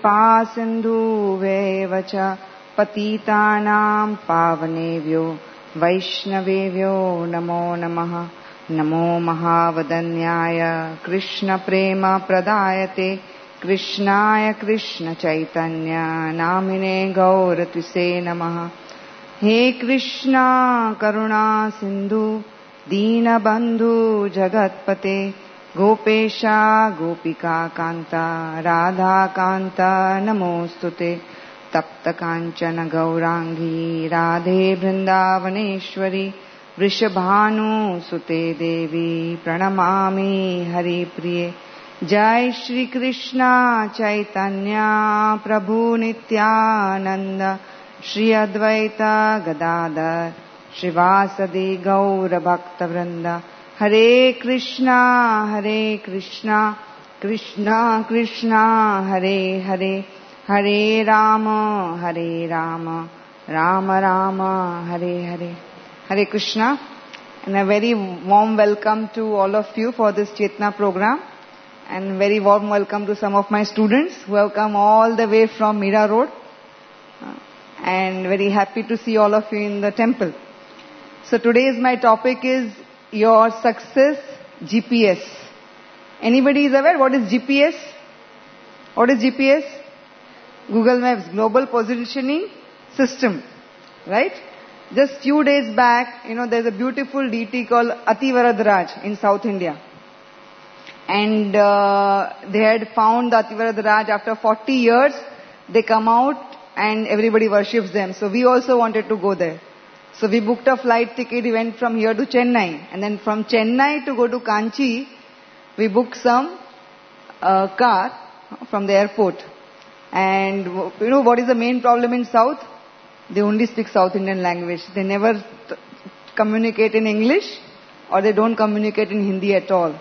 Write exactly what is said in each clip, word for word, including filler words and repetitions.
कृपा सिन्धुवेव च पतितानां पावनेभ्यो वैष्णवेभ्यो नमो नमः। नमो महावदन्याय कृष्णप्रेमप्रदायते कृष्णाय कृष्णचैतन्य नामिने गौरतिसे नमः। हे कृष्णा करुणा सिन्धु दीनबन्धु जगत्पते गोपेशा गोपिका कान्ता राधा कान्ता नमोस्तुते। तप्त कांचन गौरांगी राधे वृंदावनेश्वरी वृषभानुसुते देवी प्रणमामि हरिप्रिये। जय श्री कृष्णा चैतन्य प्रभु नित्यानंद श्री अद्वैत गदाधर श्रीवासदि गौर भक्तवृंद। हरे कृष्णा हरे कृष्णा कृष्णा कृष्णा हरे हरे हरे राम हरे Ram Ram Ram Hare Hare. Hare Krishna, and a very warm welcome to all of you for this Chetna program, and very warm welcome to some of my students who have come all the way from Mira Road, and very happy to see all of you in the temple. So today's my topic is your success G P S. Anybody is aware what is G P S? What is G P S? Google Maps, Global Positioning System, right? Just few days back, you know, there's a beautiful deity called Ativaradaraj in South India. And uh, they had found the Ativaradaraj after forty years. They come out and everybody worships them. So we also wanted to go there. So we booked a flight ticket. We went from here to Chennai. And then from Chennai to go to Kanchi, we booked some uh, car from the airport. And you know what is the main problem in South? They only speak South Indian language. They never t- communicate in English, or they don't communicate in Hindi at all.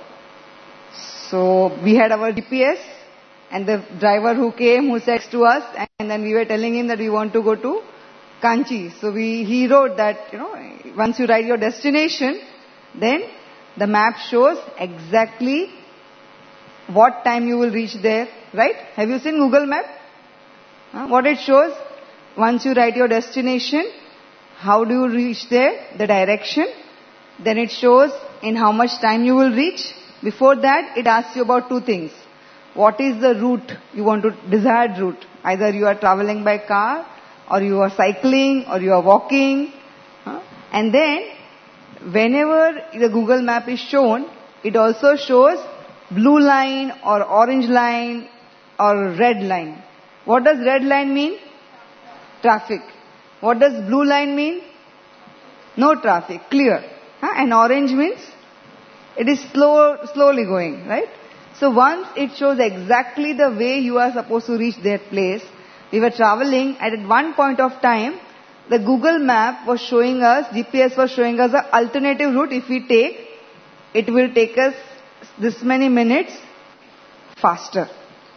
So we had our G P S, and the driver who came, who said to us, and then we were telling him that we want to go to Kanchi. So we, he wrote that, you know, once you write your destination, then the map shows exactly what time you will reach there, right? Have you seen Google Map? Huh? What it shows? Once you write your destination, how do you reach there? The direction. Then it shows in how much time you will reach. Before that, it asks you about two things. What is the route you want to, desired route? Either you are traveling by car, or you are cycling, or you are walking. Huh? And then, whenever the Google Map is shown, it also shows blue line, or orange line, or red line. What does red line mean? Traffic. What does blue line mean? No traffic, clear. Huh? And orange means it is slow, slowly going, right? So once it shows exactly the way you are supposed to reach that place, we were traveling, and at one point of time, the Google Map was showing us, G P S was showing us an alternative route. If we take, it will take us this many minutes faster.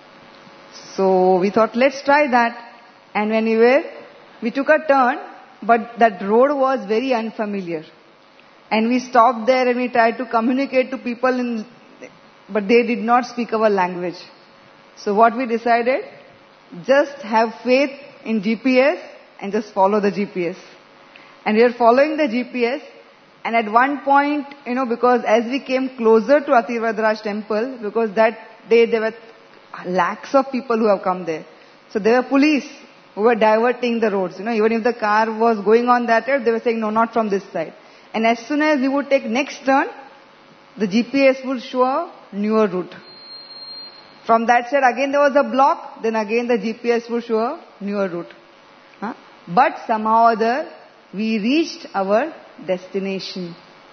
So we thought, let's try that. And when we were, we took a turn, but that road was very unfamiliar. And we stopped there and we tried to communicate to people in, but they did not speak our language. So what we decided, just have faith in G P S and just follow the G P S. And we are following the G P S, and at one point, you know, because as we came closer to Ativaradaraj temple, because that day there were lakhs of people who have come there. So there were police who were diverting the roads. You know, even if the car was going on that road, they were saying, no, not from this side. And as soon as we would take next turn, the G P S would show a newer route. From that side, again there was a block, then again the G P S would show a newer route. Huh? But somehow or other, we reached our destination.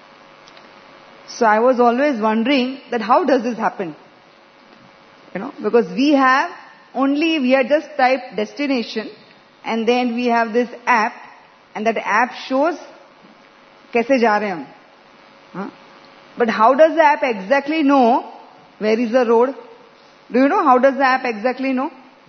So I was always wondering that how does this happen? You know, because we have only, we had just typed destination, and then we have this app, and that app shows kaise ja rahe hum. Huh? But how does the app exactly know where is the road? Do you know how does the app exactly know?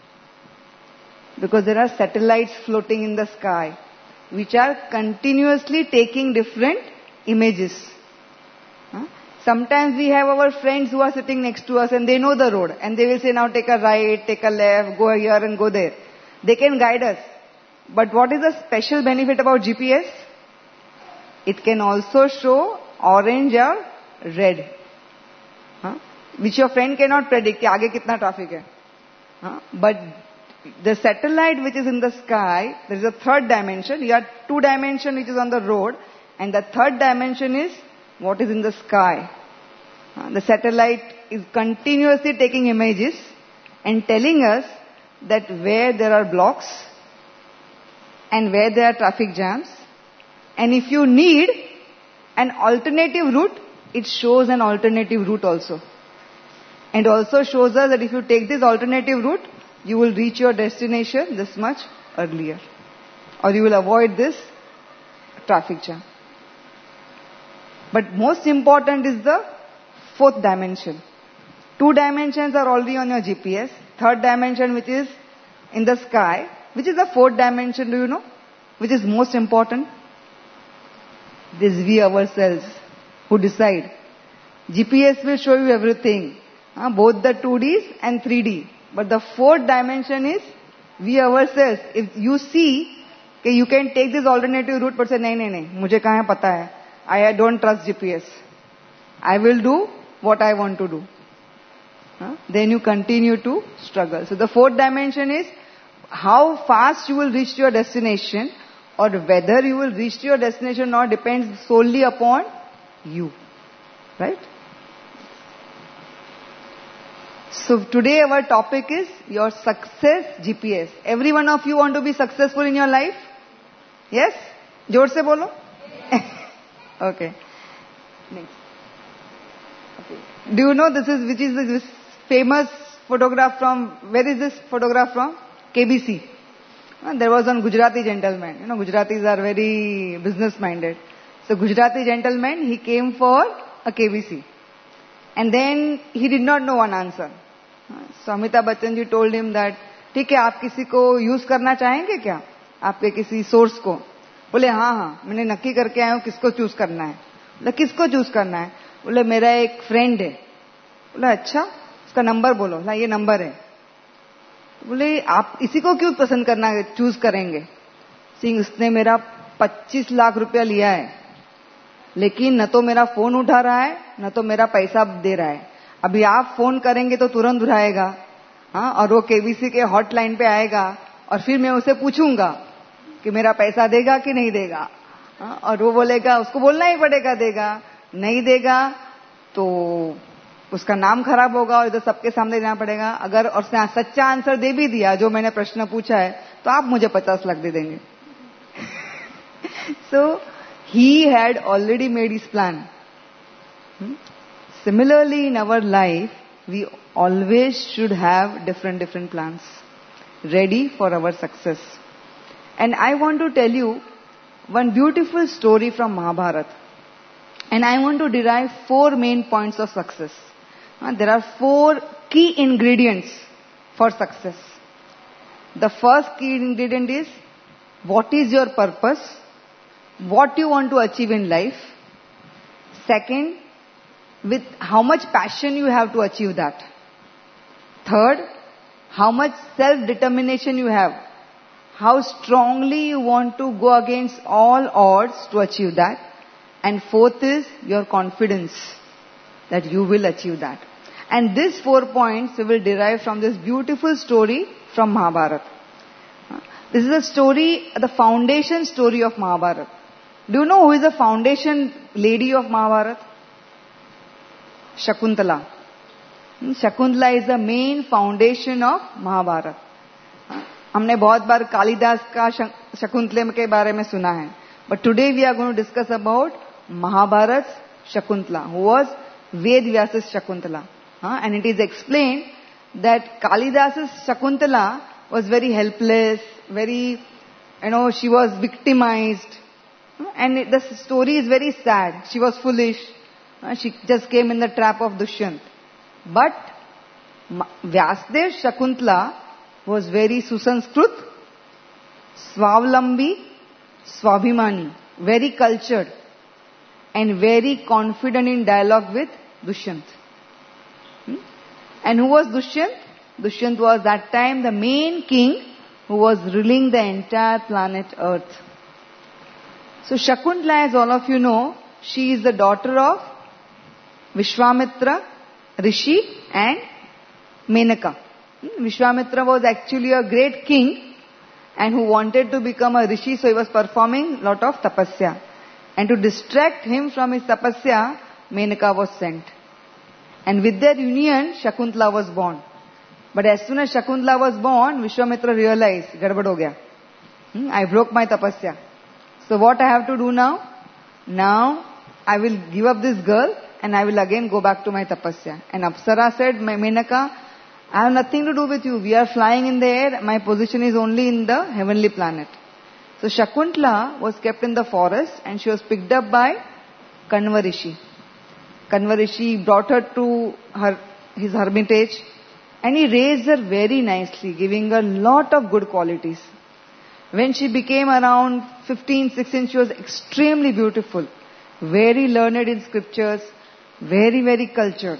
Because there are satellites floating in the sky, which are continuously taking different images. Huh? Sometimes we have our friends who are sitting next to us and they know the road and they will say, now take a right, take a left, go here and go there. They can guide us. But what is the special benefit about G P S? It can also show orange or red, huh? Which your friend cannot predict कि आगे कितना traffic है. Huh? But the satellite which is in the sky, there is a third dimension. You have two dimension which is on the road, and the third dimension is what is in the sky. Uh, the satellite is continuously taking images and telling us that where there are blocks and where there are traffic jams. And if you need an alternative route, it shows an alternative route also. And also shows us that if you take this alternative route, you will reach your destination this much earlier. Or you will avoid this traffic jam. But most important is the fourth dimension. Two dimensions are already on your G P S. Third dimension, which is in the sky. Which is the fourth dimension, do you know? Which is most important? This we ourselves who decide. G P S will show you everything. Uh, both the two Ds and three D. But the fourth dimension is we ourselves. If you see that you can take this alternative route, but say, nahi, nahi, nahi, mujhe kahan pata hai. I don't trust G P S. I will do what I want to do. Huh? Then you continue to struggle. So the fourth dimension is how fast you will reach your destination, or whether you will reach your destination or not depends solely upon you. Right? So today our topic is your success G P S. Every one of you want to be successful in your life? Yes? जोर से बोलो. Okay. Next. Okay. Do you know this is which is this famous photograph from? Where is this photograph from? K B C. Uh, there was one Gujarati gentleman. You know, Gujaratis are very business minded. So Gujarati gentleman, he came for a K B C, and then he did not know one answer. Uh, so Amitabh Bachchan ji told him that, ठीक है, आप किसी को use करना चाहेंगे क्या? आपके किसी सोर्स को? बोले हाँ हाँ, मैंने नक्की करके आया हूँ किसको चूज करना है. बोले किसको चूज करना है? बोले मेरा एक फ्रेंड है. बोला अच्छा, उसका नंबर बोलो. ना ये नंबर है. बोले आप इसी को क्यों पसंद करना चूज करेंगे? सिंह, उसने मेरा पच्चीस लाख रुपया लिया है, लेकिन न तो मेरा फोन उठा रहा है न तो मेरा पैसा दे रहा है. अभी आप फोन करेंगे तो तुरंत उठाएगा, हाँ, और वो केबीसी के हॉटलाइन पे आएगा और फिर मैं उसे पूछूंगा कि मेरा पैसा देगा कि नहीं देगा. हाँ, और वो बोलेगा, उसको बोलना ही पड़ेगा देगा. नहीं देगा तो उसका नाम खराब होगा और इधर सबके सामने देना पड़ेगा. अगर और सच्चा आंसर दे भी दिया जो मैंने प्रश्न पूछा है तो आप मुझे पचास लाख दे देंगे. So he had already made his plan. Hmm? Similarly, in our life, we always should have different different plans ready for our success. And I want to tell you one beautiful story from Mahabharata. And I want to derive four main points of success. Uh, there are four key ingredients for success. The first key ingredient is what is your purpose, what you want to achieve in life. Second, with how much passion you have to achieve that. Third, how much self-determination you have. How strongly you want to go against all odds to achieve that. And fourth is your confidence that you will achieve that. And these four points we will derive from this beautiful story from Mahabharata. This is a story, the foundation story of Mahabharata. Do you know who is the foundation lady of Mahabharata? Shakuntala. Shakuntala is the main foundation of Mahabharata. हमने बहुत बार कालिदास का शकुंतले के बारे में सुना है. But today we are going to discuss about Mahabharat's Shakuntala, who was Ved Vyasa's Shakuntala. Uh, and it is explained that Kalidas's Shakuntala was very helpless, very, you know, she was victimized. Uh, and it, the story is very sad. She was foolish. Uh, she just came in the trap of Dushyant. But Vyasadev's Shakuntala was very Susanskrut, Swavlambi, Swabhimani, very cultured. and very confident in dialogue with Dushyant. Hmm? And who was Dushyant? Dushyant was that time the main king who was ruling the entire planet Earth. So Shakuntala, as all of you know, she is the daughter of Vishwamitra, Rishi and Menaka. Vishwamitra was actually a great king and who wanted to become a Rishi, so he was performing lot of tapasya. And to distract him from his tapasya, Menaka was sent. And with their union, Shakuntala was born. But as soon as Shakuntala was born, Vishwamitra realized, gadbad ho gaya. Hmm? I broke my tapasya. So what I have to do now? Now, I will give up this girl and I will again go back to my tapasya. And Apsara said, Menaka, I have nothing to do with you. We are flying in the air. My position is only in the heavenly planet. So Shakuntala was kept in the forest and she was picked up by Kanva Rishi. Kanva Rishi brought her to her, his hermitage and he raised her very nicely, giving her a lot of good qualities. When she became around fifteen, sixteen, she was extremely beautiful, very learned in scriptures, very, very cultured.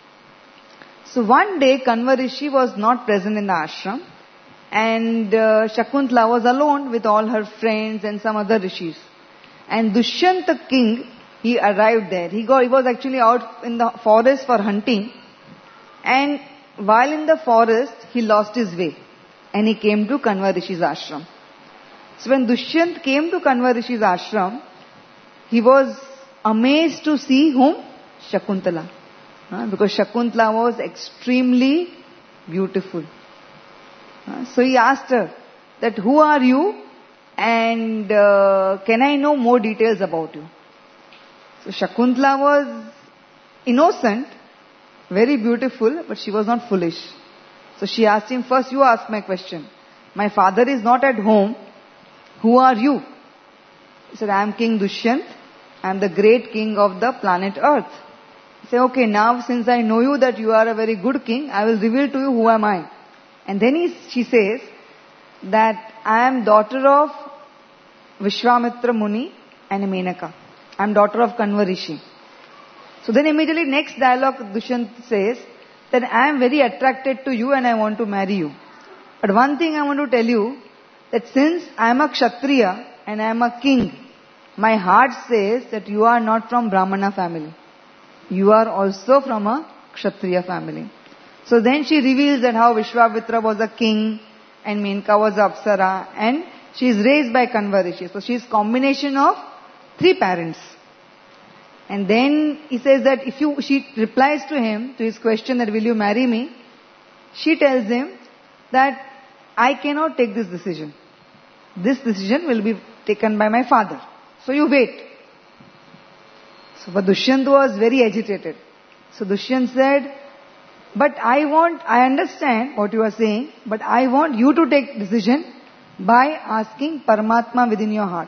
So one day Kanva Rishi was not present in the ashram and uh, Shakuntala was alone with all her friends and some other rishis. And Dushyant the king, he arrived there. He, got, he was actually out in the forest for hunting and while in the forest he lost his way and he came to Kanva Rishi's ashram. So when Dushyant came to Kanva Rishi's ashram, he was amazed to see whom? Shakuntala. Uh, because Shakuntala was extremely beautiful. Uh, so he asked her that who are you and uh, can I know more details about you? So Shakuntala was innocent, very beautiful, but she was not foolish. So she asked him, first you ask my question. My father is not at home. Who are you? He said, I am King Dushyant. I am the great king of the planet Earth. He said, okay, now since I know you that you are a very good king, I will reveal to you who am I. And then he, she says that I am daughter of Vishwamitra Muni and Menaka. I am daughter of Kanva Rishi. So then immediately next dialogue Dushyant says that I am very attracted to you and I want to marry you. But one thing I want to tell you, that since I am a Kshatriya and I am a king, my heart says that you are not from Brahmana family. You are also from a Kshatriya family. So then she reveals that how Vishwamitra was a king and Menaka was Apsara and she is raised by Kanva Rishi. So she is combination of three parents. And then he says that if you, she replies to him, to his question that will you marry me, she tells him that I cannot take this decision. This decision will be taken by my father. So you wait. So but Dushyant was very agitated. So Dushyant said, but I want, I understand what you are saying, but I want you to take decision by asking Paramatma within your heart.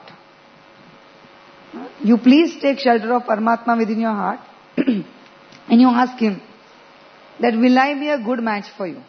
You please take shelter of Paramatma within your heart and you ask him that will I be a good match for you?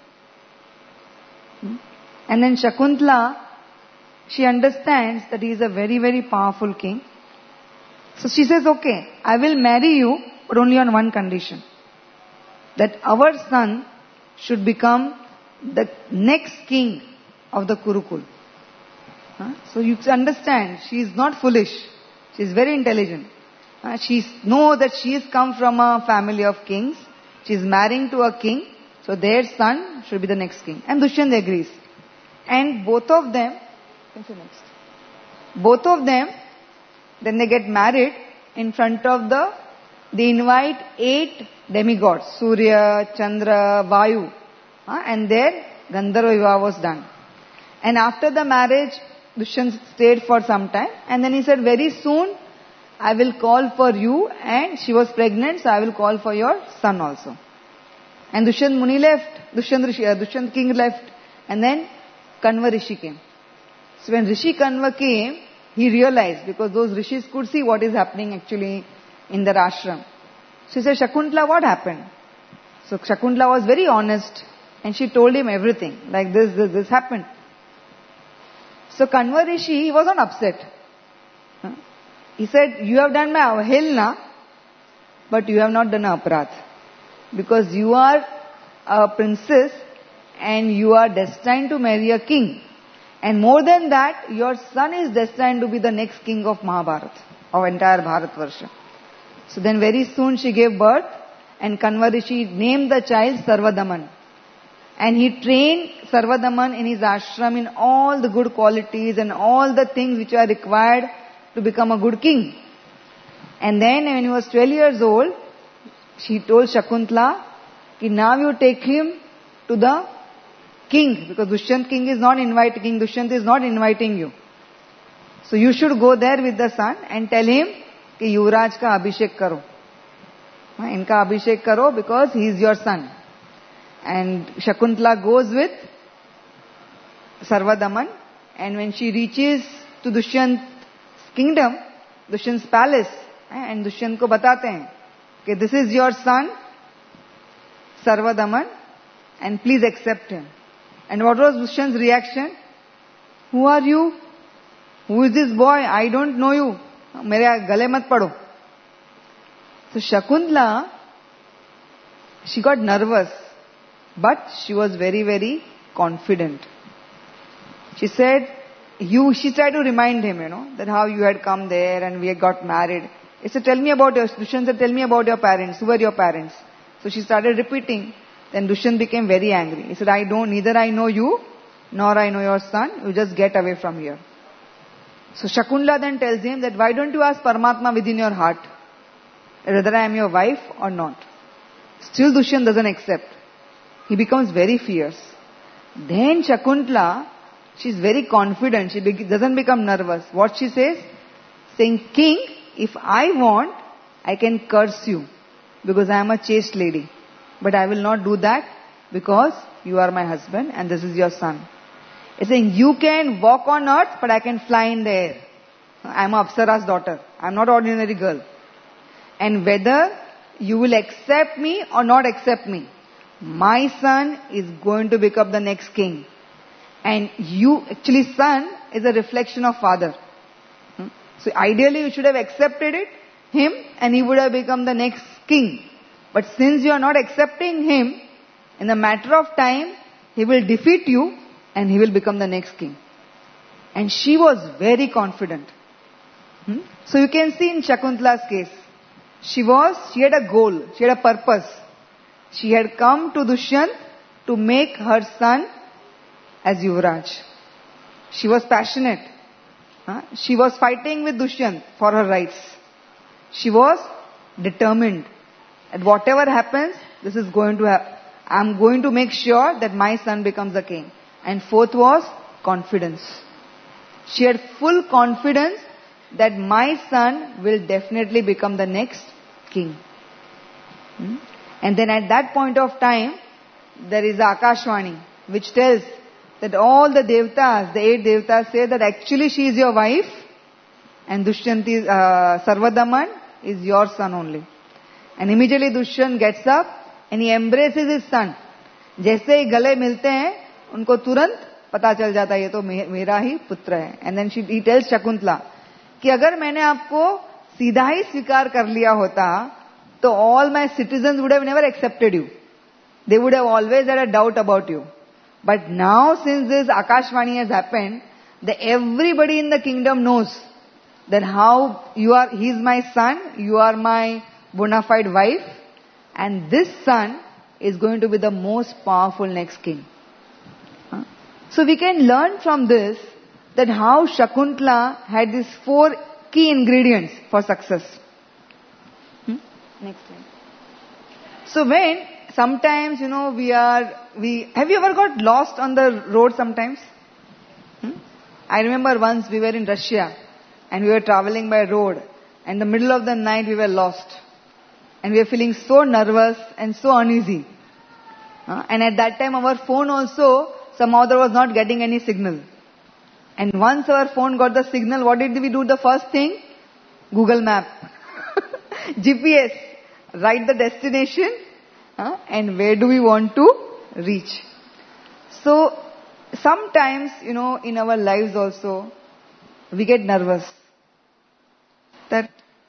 And then Shakuntala, she understands that he is a very, very powerful king. So she says, okay, I will marry you, but only on one condition. That our son should become the next king of the Kurukul. Huh? So you understand, she is not foolish. She is very intelligent. Uh, she knows that she has come from a family of kings. She is marrying to a king. So their son should be the next king. And Dushyant agrees. And both of them, next. Both of them, then they get married in front of the, they invite eight demigods, Surya, Chandra, Vayu, uh, and their Gandharva Vivaha was done. And after the marriage, Dushyant stayed for some time, and then he said, very soon, I will call for you, and she was pregnant, so I will call for your son also. And Dushyant Muni left, Dushyant, Rishi, uh, Dushyant king left, and then Kanva Rishi came. So when Rishi Kanva came, he realized, because those rishis could see what is happening actually in their ashram. So he said, Shakuntala, what happened? So Shakuntala was very honest, and she told him everything, like this, this, this happened. So Kanva Rishi, he was not upset. he said, you have done my avhelna, but you have not done aparadh. Because you are a princess and you are destined to marry a king. And more than that, your son is destined to be the next king of Mahabharata, of entire Bharatvarsha. So then very soon she gave birth, and Kanvarishi named the child Sarvadaman. And he trained Sarvadaman in his ashram in all the good qualities and all the things which are required to become a good king. And then when he was twelve years old, she told Shakuntala, कि now you take him to the king, because Dushyant king is not inviting, King Dushyant is not inviting you. So you should go there with the son and tell him कि युवराज का अभिषेक करो. इनका अभिषेक करो because he is your son. And Shakuntala goes with Sarvadaman, and when she reaches to Dushyant's kingdom, Dushyant's palace, and Dushyant को बताते हैं कि this is your son, Sarvadaman, and please accept him. And what was Dushyant's reaction? Who are you? Who is this boy? I don't know you. मेरे गले मत पड़ो. So Shakuntala, she got nervous, but she was very, very confident. She said, you, she tried to remind him, you know, that how you had come there and we had got married. He said, tell me about your, Dushyant said, tell me about your parents. Who were your parents? So she started repeating. Then Dushyant became very angry. He said, I don't, neither I know you, nor I know your son. You just get away from here. So Shakuntala then tells him that why don't you ask Paramatma within your heart, whether I am your wife or not. Still Dushyant doesn't accept. He becomes very fierce. Then Shakuntala, she's very confident. She be- doesn't become nervous. What she says? Saying, King, if I want, I can curse you because I am a chaste lady. But I will not do that because you are my husband and this is your son. It's saying, you can walk on earth, but I can fly in the air. I am a Apsara's daughter. I am not an ordinary girl. And whether you will accept me or not accept me, my son is going to become the next king. And you, actually son is a reflection of father. Hmm? So ideally you should have accepted it, him, and he would have become the next king. But since you are not accepting him, in a matter of time, he will defeat you and he will become the next king. And she was very confident. Hmm? So you can see in Shakuntala's case, she was, she had a goal, she had a purpose. She had come to Dushyant to make her son as Yuvraj. She was passionate. Huh? She was fighting with Dushyant for her rights. She was determined. And whatever happens, this is going to happen. I'm going to make sure that my son becomes the king. And fourth was confidence. She had full confidence that my son will definitely become the next king. Hmm? And then at that point of time, there is Akashvani, which tells that all the devtas, the eight devtas say that actually she is your wife and Dushyant is, uh, Sarvadaman is your son only. And immediately Dushyant gets up and he embraces his son. जैसे ही गले मिलते हैं, उनको तुरंत पता चल जाता है ये तो मेरा ही पुत्र है. And then she, he tells Shakuntala कि अगर मैंने आपको सीधा ही स्वीकार कर लिया होता, तो all my citizens would have never accepted you. They would have always had a doubt about you. But now since this Akashvani has happened, that everybody in the kingdom knows that how you are, he is my son, you are my bona fide wife, and this son is going to be the most powerful next king. Huh? So we can learn from this that how Shakuntala had these four key ingredients for success. Hmm? Next slide. So when sometimes, you know, we are, we, have you ever got lost on the road sometimes? Hmm? I remember once we were in Russia and we were traveling by road and in the middle of the night we were lost. And we were feeling so nervous and so uneasy. Uh, and at that time our phone also, somehow there was not getting any signal. And once our phone got the signal, what did we do the first thing? Google Map. G P S. Write the destination. Uh, and where do we want to reach? So, sometimes, you know, in our lives also, we get nervous.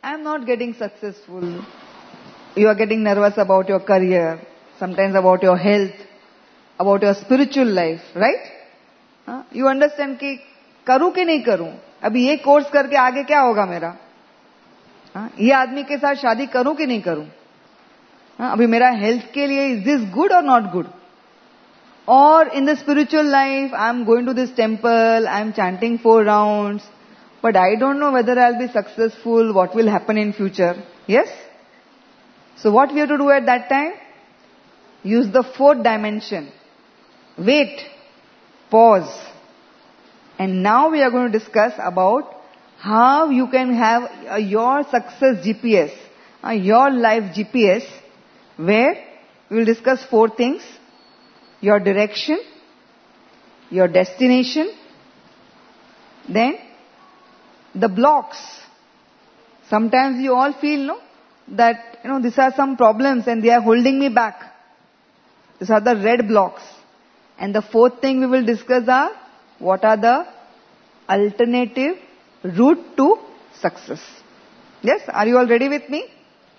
I'm not getting successful. You are getting nervous about your career, sometimes about your health, about your spiritual life, right? Huh? You understand कि करूं कि नहीं करूं? अभी ये course करके आगे क्या होगा मेरा? हाँ? ये आदमी के साथ शादी करूं कि नहीं करूं? हाँ? अभी मेरा हेल्थ के लिए is this good or not good? Or in the spiritual life, I'm going to this temple, I'm chanting four rounds, but I don't know whether I'll be successful, what will happen in future. Yes? So what we have to do at that time? Use the fourth dimension. Wait. Pause. And now we are going to discuss about how you can have uh, your success G P S, uh, your life G P S, where we will discuss four things. Your direction, your destination, then the blocks. Sometimes you all feel, no, that, you know, these are some problems and they are holding me back. These are the red blocks. And the fourth thing we will discuss are, what are the alternative route to success. Yes? Are you all ready with me?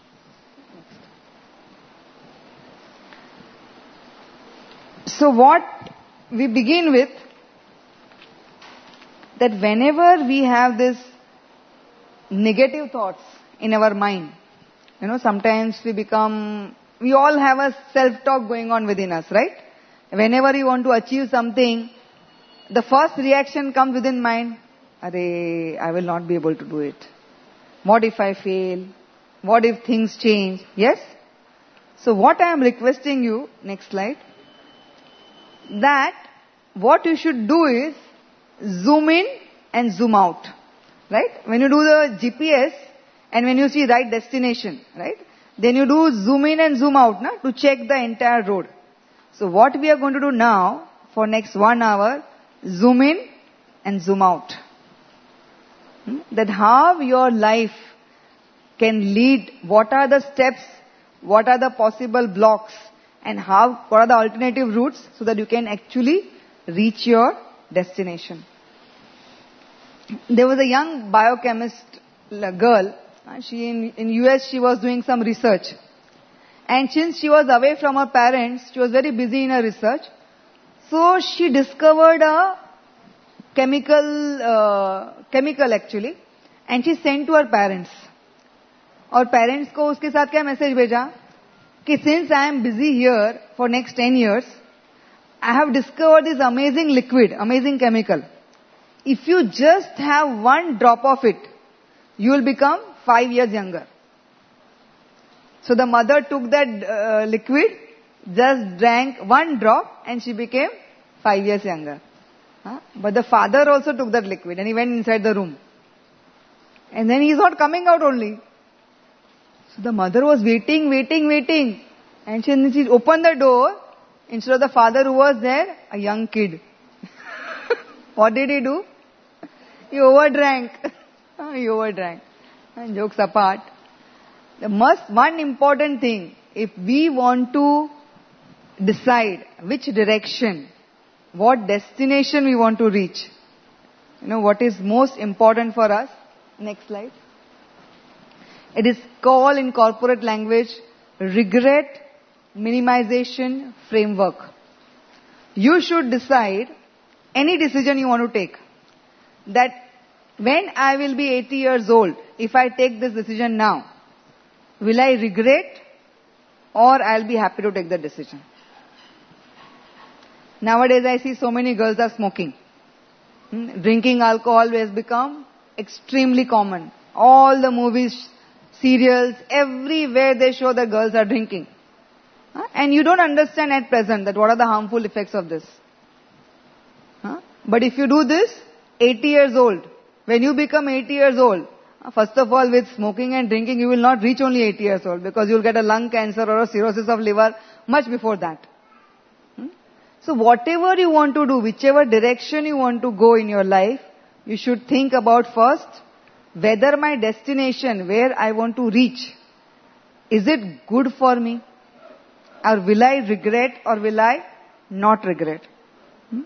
So what we begin with, that whenever we have this negative thoughts in our mind, you know, sometimes we become, we all have a self-talk going on within us, right? Whenever you want to achieve something, the first reaction comes within mind, Arey, I will not be able to do it. What if I fail? What if things change? Yes? So what I am requesting you, next slide, that what you should do is zoom in and zoom out, right? When you do the G P S and when you see right destination, right? Then you do zoom in and zoom out, na, to check the entire road. So what we are going to do now for next one hour, zoom in and zoom out. Hmm? That how your life can lead, what are the steps, what are the possible blocks, and how, what are the alternative routes so that you can actually reach your destination. There was a young biochemist girl. She in, in U S she was doing some research. And since she was away from her parents, she was very busy in her research. So she discovered a chemical, uh, chemical actually. And she sent to her parents. और parents को उसके साथ क्या message भेजा? कि since I am busy here for next ten years, I have discovered this amazing liquid, amazing chemical. If you just have one drop of it, you will become five years younger. So the mother took that uh, liquid, just drank one drop and she became five years younger. Huh? But the father also took that liquid and he went inside the room. And then he is not coming out only. So the mother was waiting, waiting, waiting. And she, she opened the door. Instead of the father who was there, a young kid. What did he do? He overdrank. He overdrank. And jokes apart. The must, one important thing, if we want to decide which direction, what destination we want to reach, you know, what is most important for us? Next slide. It is called in corporate language regret minimization framework. You should decide any decision you want to take. That when I will be eighty years old, if I take this decision now, will I regret or I'll be happy to take the decision? Nowadays I see so many girls are smoking. Hmm? Drinking alcohol has become extremely common. All the movies, serials, everywhere they show the girls are drinking. Huh? And you don't understand at present that what are the harmful effects of this. Huh? But if you do this, eighty years old, when you become eighty years old, first of all with smoking and drinking you will not reach only eighty years old because you will get a lung cancer or a cirrhosis of liver much before that. Hmm? So whatever you want to do, whichever direction you want to go in your life, you should think about first whether my destination, where I want to reach, is it good for me? Or will I regret or will I not regret? Hmm?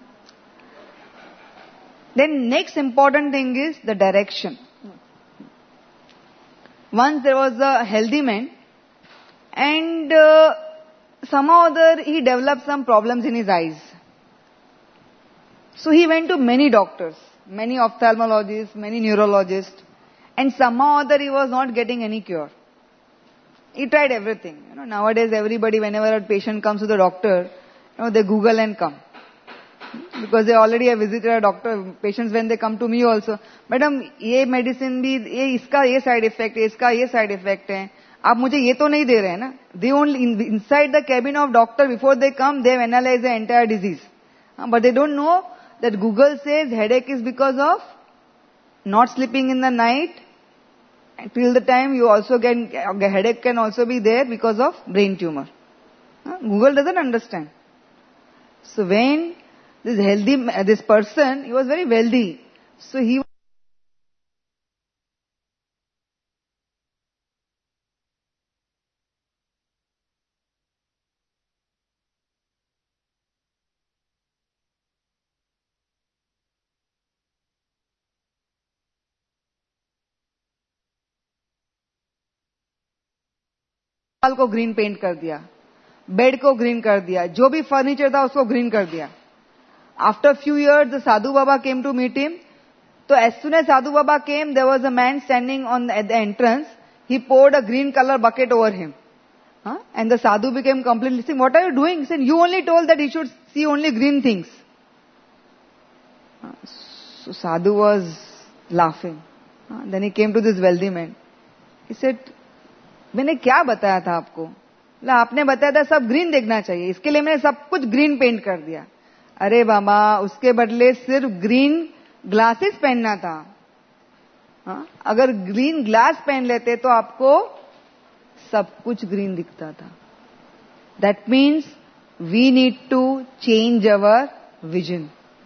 Then next important thing is the direction. once there was a healthy man, and uh, somehow or other he developed some problems in his eyes. So he went to many doctors, many ophthalmologists, many neurologists, and somehow or other he was not getting any cure. He tried everything. You know, nowadays everybody, whenever a patient comes to the doctor, you know, they Google and come. Because they already have visited a doctor. Patients, when they come to me also, Madam, ये medicine भी, ये इसका ये side effect है, इसका ये side effect है. आप मुझे ये तो नहीं दे रहे हैं ना? They only, in, inside the cabin of doctor, before they come, they have analyzed the entire disease. Uh, but they don't know that Google says headache is because of not sleeping in the night. And till the time you also get, headache can also be there because of brain tumor. Uh, Google doesn't understand. So when this healthy, this person, he was very wealthy. So he wall को green paint कर दिया, bed को green कर दिया, जो भी furniture था उसको ग्रीन कर दिया. After few years, the Sadhu Baba came to meet him. So as soon as Sadhu Baba came, there was a man standing on at the entrance. He poured a green color bucket over him. Huh? And the Sadhu became completely saying, what are you doing? He said, you only told that he should see only green things. So Sadhu was laughing. Huh? Then he came to this wealthy man. He said, मैंने क्या बताया था आपको? बोला आपने बताया था सब ग्रीन देखना चाहिए, इसके लिए मैंने सब कुछ ग्रीन पेंट कर दिया. अरे बाबा, उसके बदले सिर्फ ग्रीन ग्लासेस पहनना था. हाँ? अगर ग्रीन ग्लास पहन लेते तो आपको सब कुछ ग्रीन दिखता था. That means we need to change our vision.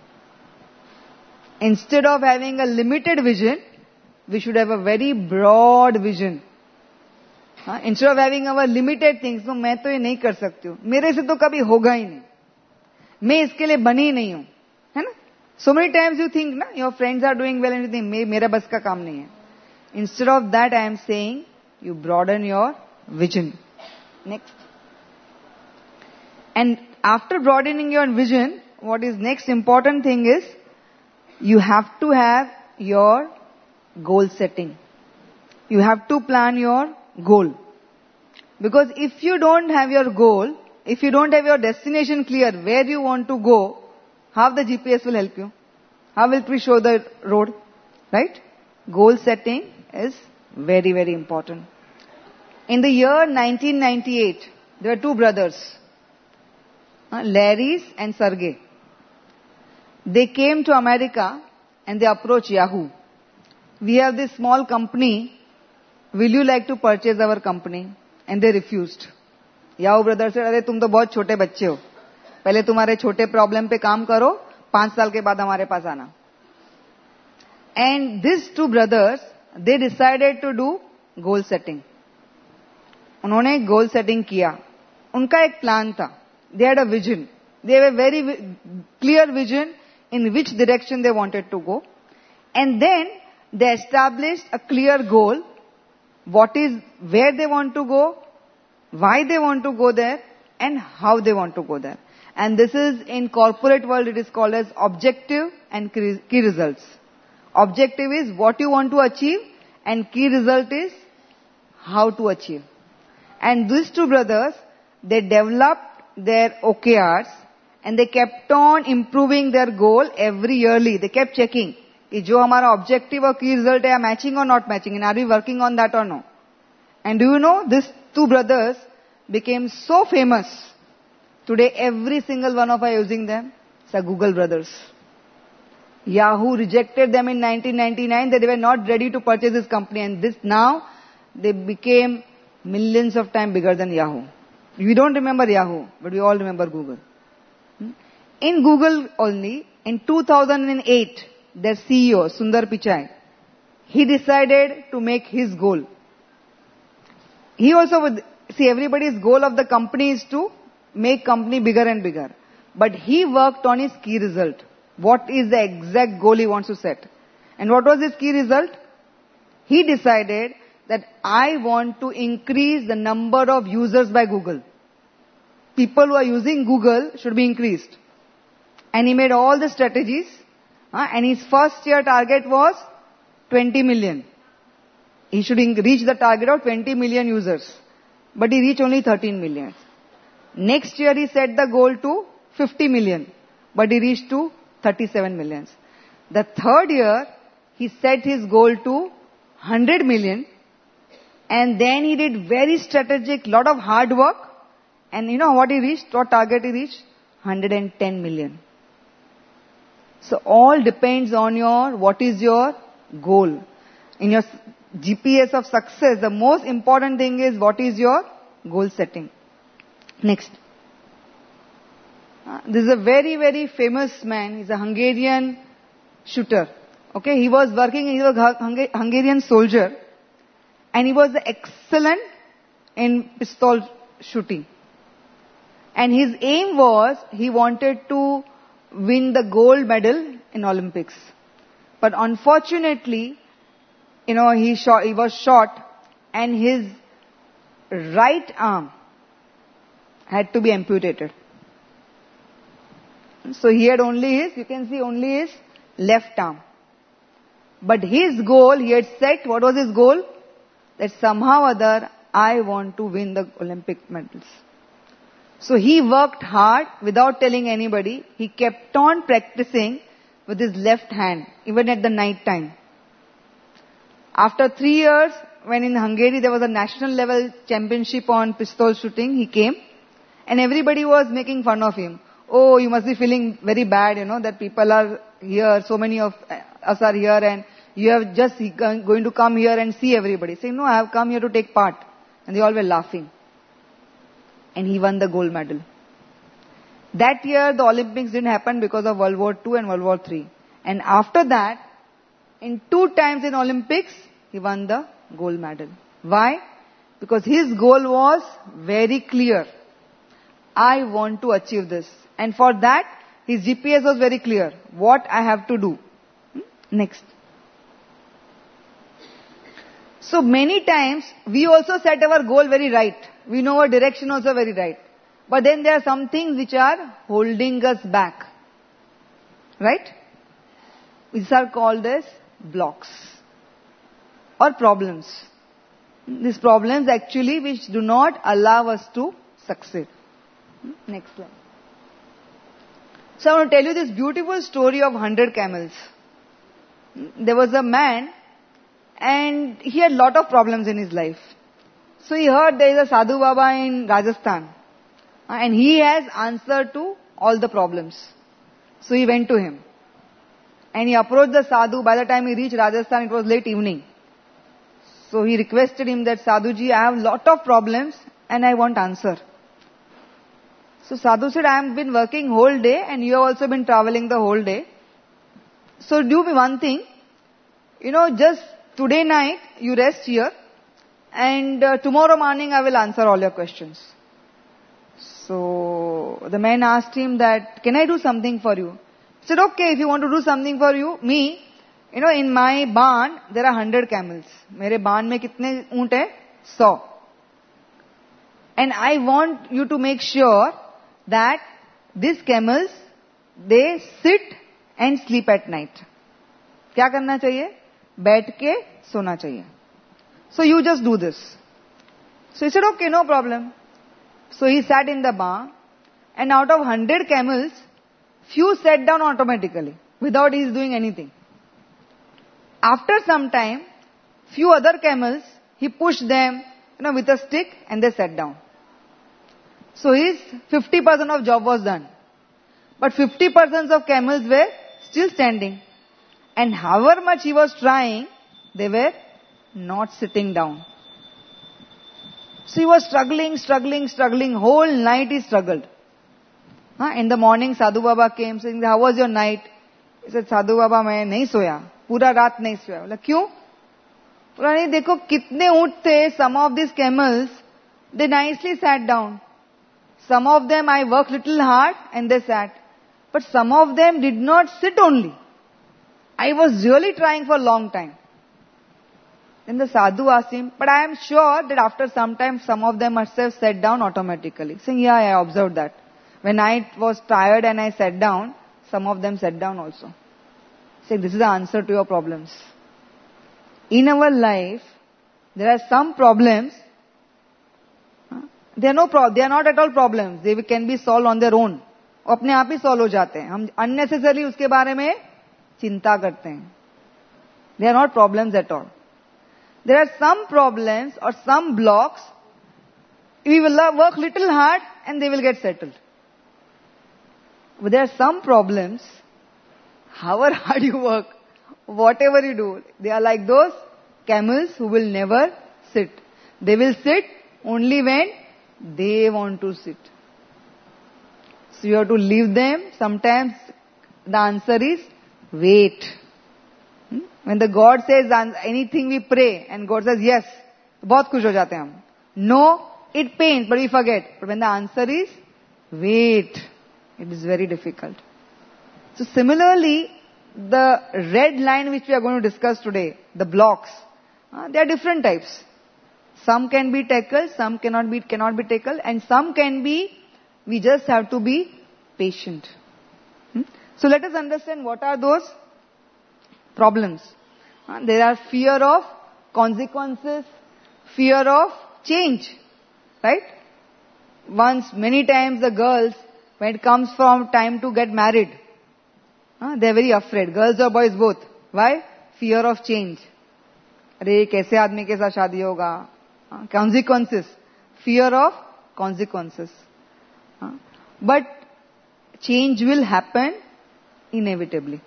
Instead of having a limited vision, we should have a very broad vision. Instead of having our limited things, तो मैं तो ये नहीं कर सकती हूँ, मेरे से तो कभी होगा ही नहीं, मैं इसके लिए बनी नहीं हूं, है ना? So many times you think ना your friends are doing well and think मेरा बस का काम नहीं है. Instead of that I am saying you broaden your vision. Next. And after broadening your vision, what is next important thing is you have to have your goal setting. You have to plan your goal. Because if you don't have your goal, if you don't have your destination clear, where you want to go, how the G P S will help you? How will it show the road? Right? Goal setting is very, very important. In the year nineteen ninety-eight, there were two brothers, uh, Larry and Sergey. They came to America and they approached Yahoo. We have this small company. Will you like to purchase our company? And they refused. Yahoo brothers said, अरे तुम तो बहुत छोटे बच्चे हो, पहले तुम्हारे छोटे प्रॉब्लम पे काम करो, पांच साल के बाद हमारे पास आना. And these two brothers, they decided to do goal setting. उन्होंने goal setting किया. उनका एक प्लान था. They had a vision. They have a very clear vision in which direction they wanted to go. And then they established a clear goal. What is, where they want to go, why they want to go there, and how they want to go there. And this is, in corporate world, it is called as objective and key results. Objective is what you want to achieve, and key result is how to achieve. And these two brothers, they developed their O K Rs, and they kept on improving their goal every yearly. They kept checking कि जो हमारा objective और key result है, matching or not matching, and are we working on that or no? And do you know, these two brothers became so famous. Today every single one of us using them. It's a Google brothers. Yahoo rejected them in nineteen ninety-nine, that they were not ready to purchase this company, and this now, they became millions of times bigger than Yahoo. We don't remember Yahoo, but we all remember Google. In Google only, in two thousand eight, their C E O, Sundar Pichai, he decided to make his goal. He also would, see, everybody's goal of the company is to make company bigger and bigger. But he worked on his key result. What is the exact goal he wants to set? And what was his key result? He decided that I want to increase the number of users by Google. People who are using Google should be increased. And he made all the strategies. Uh, and his first year target was twenty million. He should reach the target of twenty million users. But he reached only thirteen million. Next year he set the goal to fifty million. But he reached to thirty-seven million. The third year he set his goal to one hundred million. And then he did very strategic, lot of hard work. And you know what he reached? What target he reached? one hundred ten million. So all depends on your, what is your goal. In your G P S of success, the most important thing is what is your goal setting. Next. Uh, this is a very, very famous man. He's a Hungarian shooter. Okay, he was working, he was a Hung- Hungarian soldier. And he was excellent in pistol shooting. And his aim was, he wanted to win the gold medal in Olympics. But unfortunately, you know, he shot, he was shot and his right arm had to be amputated. So he had only his, you can see only his left arm. But his goal, he had set, what was his goal? That somehow or other, I want to win the Olympic medals. So he worked hard without telling anybody. He kept on practicing with his left hand, even at the night time. After three years, when in Hungary there was a national level championship on pistol shooting, he came and everybody was making fun of him. Oh, you must be feeling very bad, you know, that people are here, so many of us are here and you have just going to come here and see everybody. Saying, no, I have come here to take part. And they all were laughing. And he won the gold medal. That year the Olympics didn't happen because of World War Two and World War Three. And after that, in two times in Olympics, he won the gold medal. Why? Because his goal was very clear. I want to achieve this. And for that, his G P S was very clear. What I have to do. Next. So many times, we also set our goal very right. We know our direction also very right. But then there are some things which are holding us back. Right? These are called as blocks. Or problems. These problems actually which do not allow us to succeed. Next slide. So I want to tell you this beautiful story of one hundred camels. There was a man and he had lot of problems in his life. So he heard there is a Sadhu Baba in Rajasthan. And he has answer to all the problems. So he went to him. And he approached the Sadhu. By the time he reached Rajasthan, it was late evening. So he requested him that, Sadhuji, I have lot of problems and I want answer. So Sadhu said, I have been working whole day and you have also been traveling the whole day. So do me one thing. You know, just today night, you rest here. And uh, tomorrow morning, I will answer all your questions. So the man asked him that, can I do something for you? He said, okay, if you want to do something for you, me, you know, in my barn, there are one hundred camels. Mere barn mein kitne oont hai? one hundred. And I want you to make sure that these camels, they sit and sleep at night. क्या करना चाहिए? बैठ के सोना चाहिए. So you just do this. So he said, okay, no problem. So he sat in the barn, and out of one hundred camels, few sat down automatically, without his doing anything. After some time, few other camels, he pushed them, you know, with a stick, and they sat down. So his fifty percent of job was done. But fifty percent of camels were still standing. And however much he was trying, they were not sitting down. So he was struggling, struggling, struggling. Whole night he struggled. Huh? In the morning, Sadhu Baba came saying, how was your night? He said, Sadhu Baba, मैं नहीं सोया. पूरा रात नहीं सोया. बोला, क्यों? बोला, नहीं, देखो कितने ऊंट थे. Some of these camels, they nicely sat down. Some of them I worked little hard and they sat. But some of them did not sit only. I was really trying for a long time. Then the sadhu asked him, but I am sure that after some time some of them must have sat down automatically. Saying, yeah, I observed that. When I was tired and I sat down, some of them sat down also. Saying, this is the answer to your problems. In our life, there are some problems. They are no pro- they are not at all problems. They can be solved on their own. अपने आप ही solve हो जाते हैं. हम unnecessarily उसके बारे में चिंता करते हैं. They are not problems at all. There are some problems or some blocks, we will work little hard and they will get settled. But there are some problems, however hard you work, whatever you do, they are like those camels who will never sit. They will sit only when they want to sit. So you have to leave them. Sometimes the answer is wait. When the God says anything we pray and God says yes, बहुत खुश हो जाते हैं हम. No, it pains, but we forget. But when the answer is wait, it is very difficult. So similarly, the red line which we are going to discuss today, the blocks, uh, they are different types. Some can be tackled, some cannot be cannot be tackled, and some can be, we just have to be patient. Hmm? So let us understand what are those problems. Uh, there are fear of consequences, fear of change, right? Once, many times the girls, when it comes from time to get married, uh, they are very afraid. Girls or boys both. Why? Fear of change. अरे कैसे आदमी के साथ शादी होगा? Uh, consequences. Fear of consequences. Uh, but change will happen inevitably.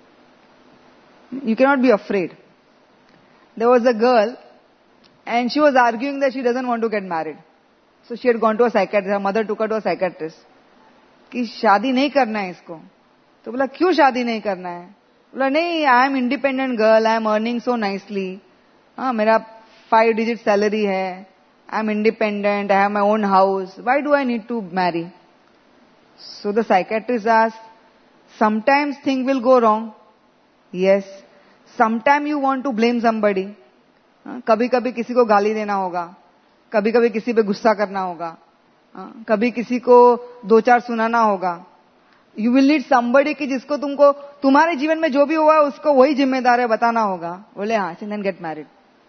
You cannot be afraid. There was a girl and she was arguing that she doesn't want to get married. So she had gone to a psychiatrist. Her mother took her to a psychiatrist. कि शादी नहीं करना है इसको. तो बोला क्यों शादी नहीं करना है? बोला नहीं, I am independent girl, I am earning so nicely. हाँ, मेरा five digit salary है. I am independent, I have my own house. Why do I need to marry? So the psychiatrist asked, sometimes things will go wrong. Yes. Sometimes you want to blame somebody. कभी कभी किसी को गाली देना होगा, कभी कभी किसी पे गुस्सा करना होगा, कभी किसी को दो चार सुनाना होगा. You will need somebody कि जिसको तुमको तुम्हारे जीवन में जो भी हुआ उसको वही जिम्मेदार है बताना होगा. बोले हाँ, then get married.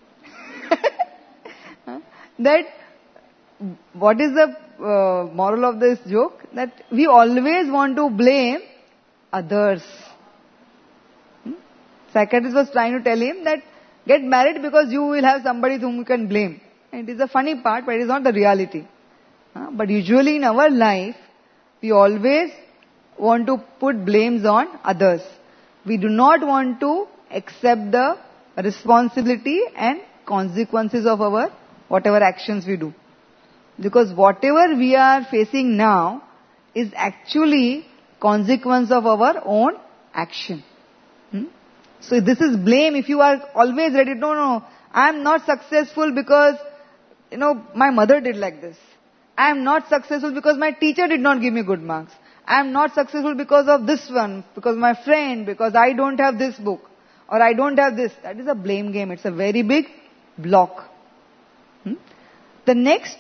That what is the uh, moral of this joke? That we always want to blame others. Psychiatrist was trying to tell him that get married because you will have somebody whom you can blame. And it is a funny part, but it is not the reality. Uh, but usually in our life, we always want to put blames on others. We do not want to accept the responsibility and consequences of our whatever actions we do. Because whatever we are facing now is actually consequence of our own action. Hmm? So this is blame. If you are always ready, no, no, I am not successful because, you know, my mother did like this. I am not successful because my teacher did not give me good marks. I am not successful because of this one, because my friend, because I don't have this book, or I don't have this. That is a blame game. It's a very big block. Hmm? The next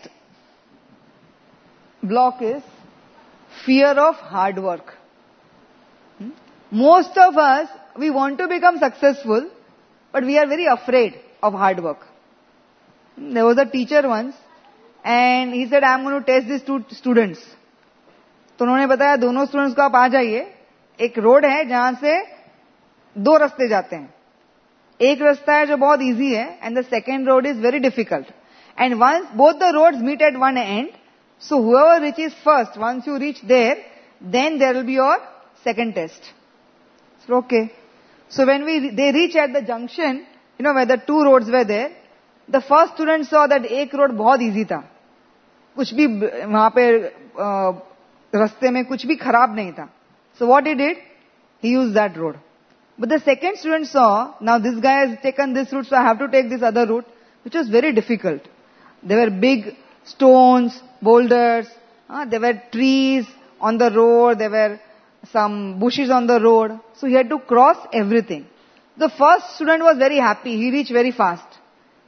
block is fear of hard work. Hmm? Most of us, we want to become successful, but we are very afraid of hard work. There was a teacher once, and he said, I am going to test these two students. तो उन्होंने बताया दोनों students को आप आ जाइए, एक road है जहां से दो रास्ते जाते हैं. एक रास्ता है जो बहुत इजी है, and the second road is very difficult. And once both the roads meet at one end, so whoever reaches first, once you reach there, then there will be your second test. So okay. So when we they reach at the junction, you know, where the two roads were there, the first student saw that एक road बहुत easy था. कुछ भी वहाँ पे रास्ते में कुछ भी खराब नहीं था. So what he did? He used that road. But the second student saw, now this guy has taken this route, so I have to take this other route, which was very difficult. There were big stones, boulders, uh, there were trees on the road, there were some bushes on the road. So he had to cross everything. The first student was very happy. He reached very fast.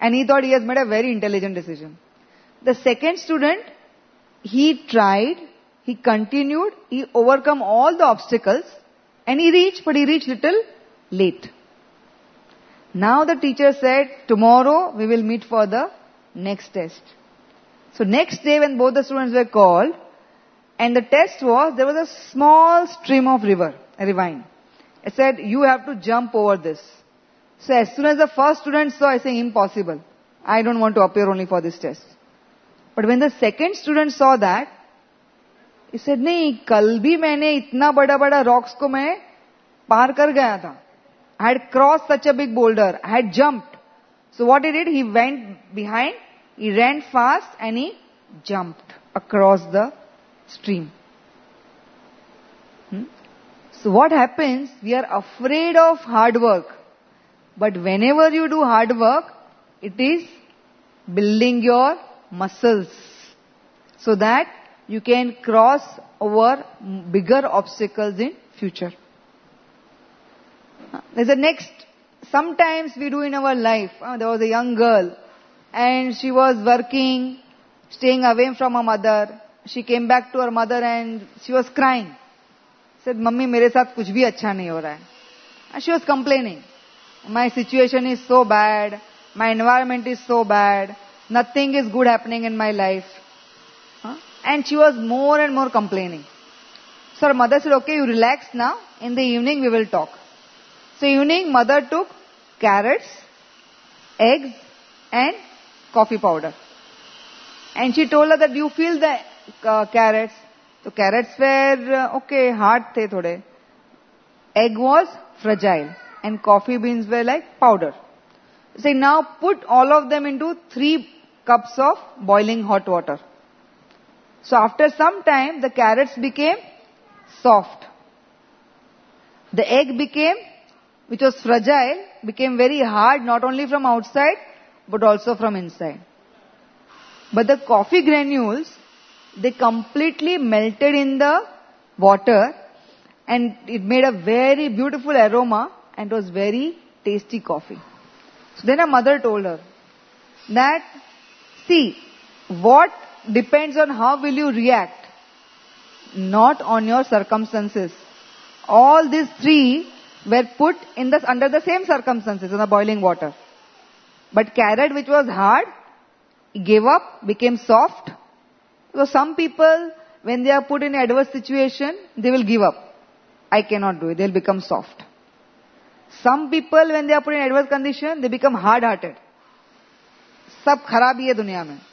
And he thought he has made a very intelligent decision. The second student, he tried, he continued, he overcome all the obstacles, and he reached, but he reached little late. Now the teacher said, tomorrow we will meet for the next test. So next day when both the students were called, and the test was, there was a small stream of river, a ravine. It said, you have to jump over this. So as soon as the first student saw, I say, impossible. I don't want to appear only for this test. But when the second student saw that, he said, नहीं, कल भी मैंने इतना बड़ा बड़ा rocks को मैं पार कर गया था. I had crossed such a big boulder. I had jumped. So what he did, he went behind, he ran fast and he jumped across the stream. Hmm? So what happens, we are afraid of hard work. But whenever you do hard work, it is building your muscles so that you can cross over bigger obstacles in future. There's a next, sometimes we do in our life. Uh, there was a young girl and she was working, staying away from her mother. She came back to her mother and she was crying. Said, Mummy, mere saath kuch bhi acha nahi ho raha hai. And she was complaining. My situation is so bad. My environment is so bad. Nothing is good happening in my life. Huh? And she was more and more complaining. So her mother said, okay, you relax now. In the evening we will talk. So evening, mother took carrots, eggs and coffee powder. And she told her that you feel the uh, carrots. So carrots were, uh, okay, hard the thode. Egg was fragile. And coffee beans were like powder. So now put all of them into three cups of boiling hot water. So after some time, the carrots became soft. The egg became, which was fragile, became very hard, not only from outside, but also from inside. But the coffee granules, they completely melted in the water and it made a very beautiful aroma and it was very tasty coffee. So then her mother told her that, see, what depends on how will you react, not on your circumstances. All these three were put in the, under the same circumstances in the boiling water. But carrot, which was hard, gave up, became soft. So some people, when they are put in an adverse situation, they will give up. I cannot do it. They will become soft. Some people, when they are put in adverse condition, they become hard-hearted. Sab kharabi hai duniya mein.